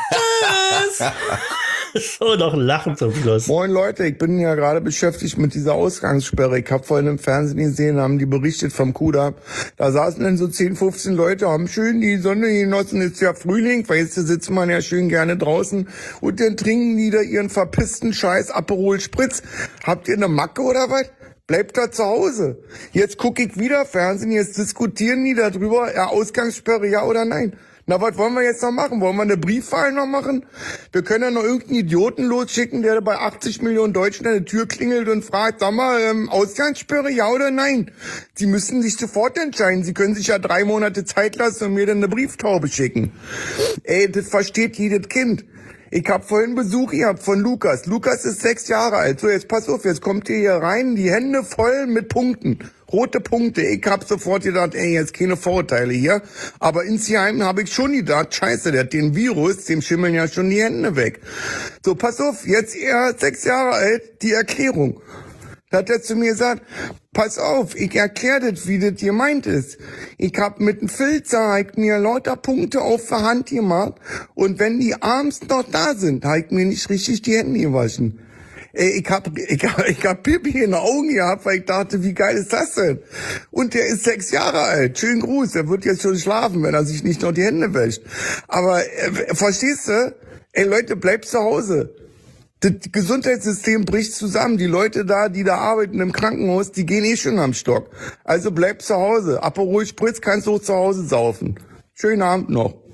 Tschüss. So, noch ein Lachen zum Schluss. Moin Leute, ich bin ja gerade beschäftigt mit dieser Ausgangssperre. Ich habe vorhin im Fernsehen gesehen, haben die berichtet vom Kuda. Da saßen dann so zehn, fünfzehn Leute, haben schön die Sonne genossen. Ist ja Frühling, weißt du, sitzt man ja schön gerne draußen. Und dann trinken die da ihren verpissten Scheiß Aperol Spritz. Habt ihr eine Macke oder was? Bleibt da zu Hause. Jetzt gucke ich wieder Fernsehen, jetzt diskutieren die darüber, ja, Ausgangssperre, ja oder nein. Na, was wollen wir jetzt noch machen? Wollen wir eine Briefwahl noch machen? Wir können ja noch irgendeinen Idioten losschicken, der bei achtzig Millionen Deutschen an der Tür klingelt und fragt, sag mal, ähm, Ausgangssperre, ja oder nein? Sie müssen sich sofort entscheiden. Sie können sich ja drei Monate Zeit lassen und mir dann eine Brieftaube schicken. Ey, das versteht jedes Kind. Ich hab vorhin Besuch gehabt von Lukas. Lukas ist sechs Jahre alt. So, jetzt pass auf, jetzt kommt ihr hier rein, die Hände voll mit Punkten. Rote Punkte. Ich hab sofort gedacht, ey, jetzt keine Vorurteile hier. Aber insgeheim habe ich schon gedacht, scheiße, der hat den Virus, dem schimmeln ja schon die Hände weg. So, pass auf, jetzt er sechs Jahre alt, die Erklärung. Da hat er zu mir gesagt, pass auf, ich erkläre das, wie das gemeint ist. Ich hab mit dem Filzer hab mir lauter Punkte auf der Hand gemacht und wenn die abends noch da sind, hab ich mir nicht richtig die Hände gewaschen. Ey, ich hab, ich hab, ich hab Pipi in den Augen gehabt, weil ich dachte, wie geil ist das denn? Und der ist sechs Jahre alt. Schönen Gruß, der wird jetzt schon schlafen, wenn er sich nicht noch die Hände wäscht. Aber, äh, verstehst du? Ey Leute, bleibt zu Hause. Das Gesundheitssystem bricht zusammen. Die Leute da, die da arbeiten im Krankenhaus, die gehen eh schon am Stock. Also bleib zu Hause. Aperol Spritz kannst du auch zu Hause saufen. Schönen Abend noch.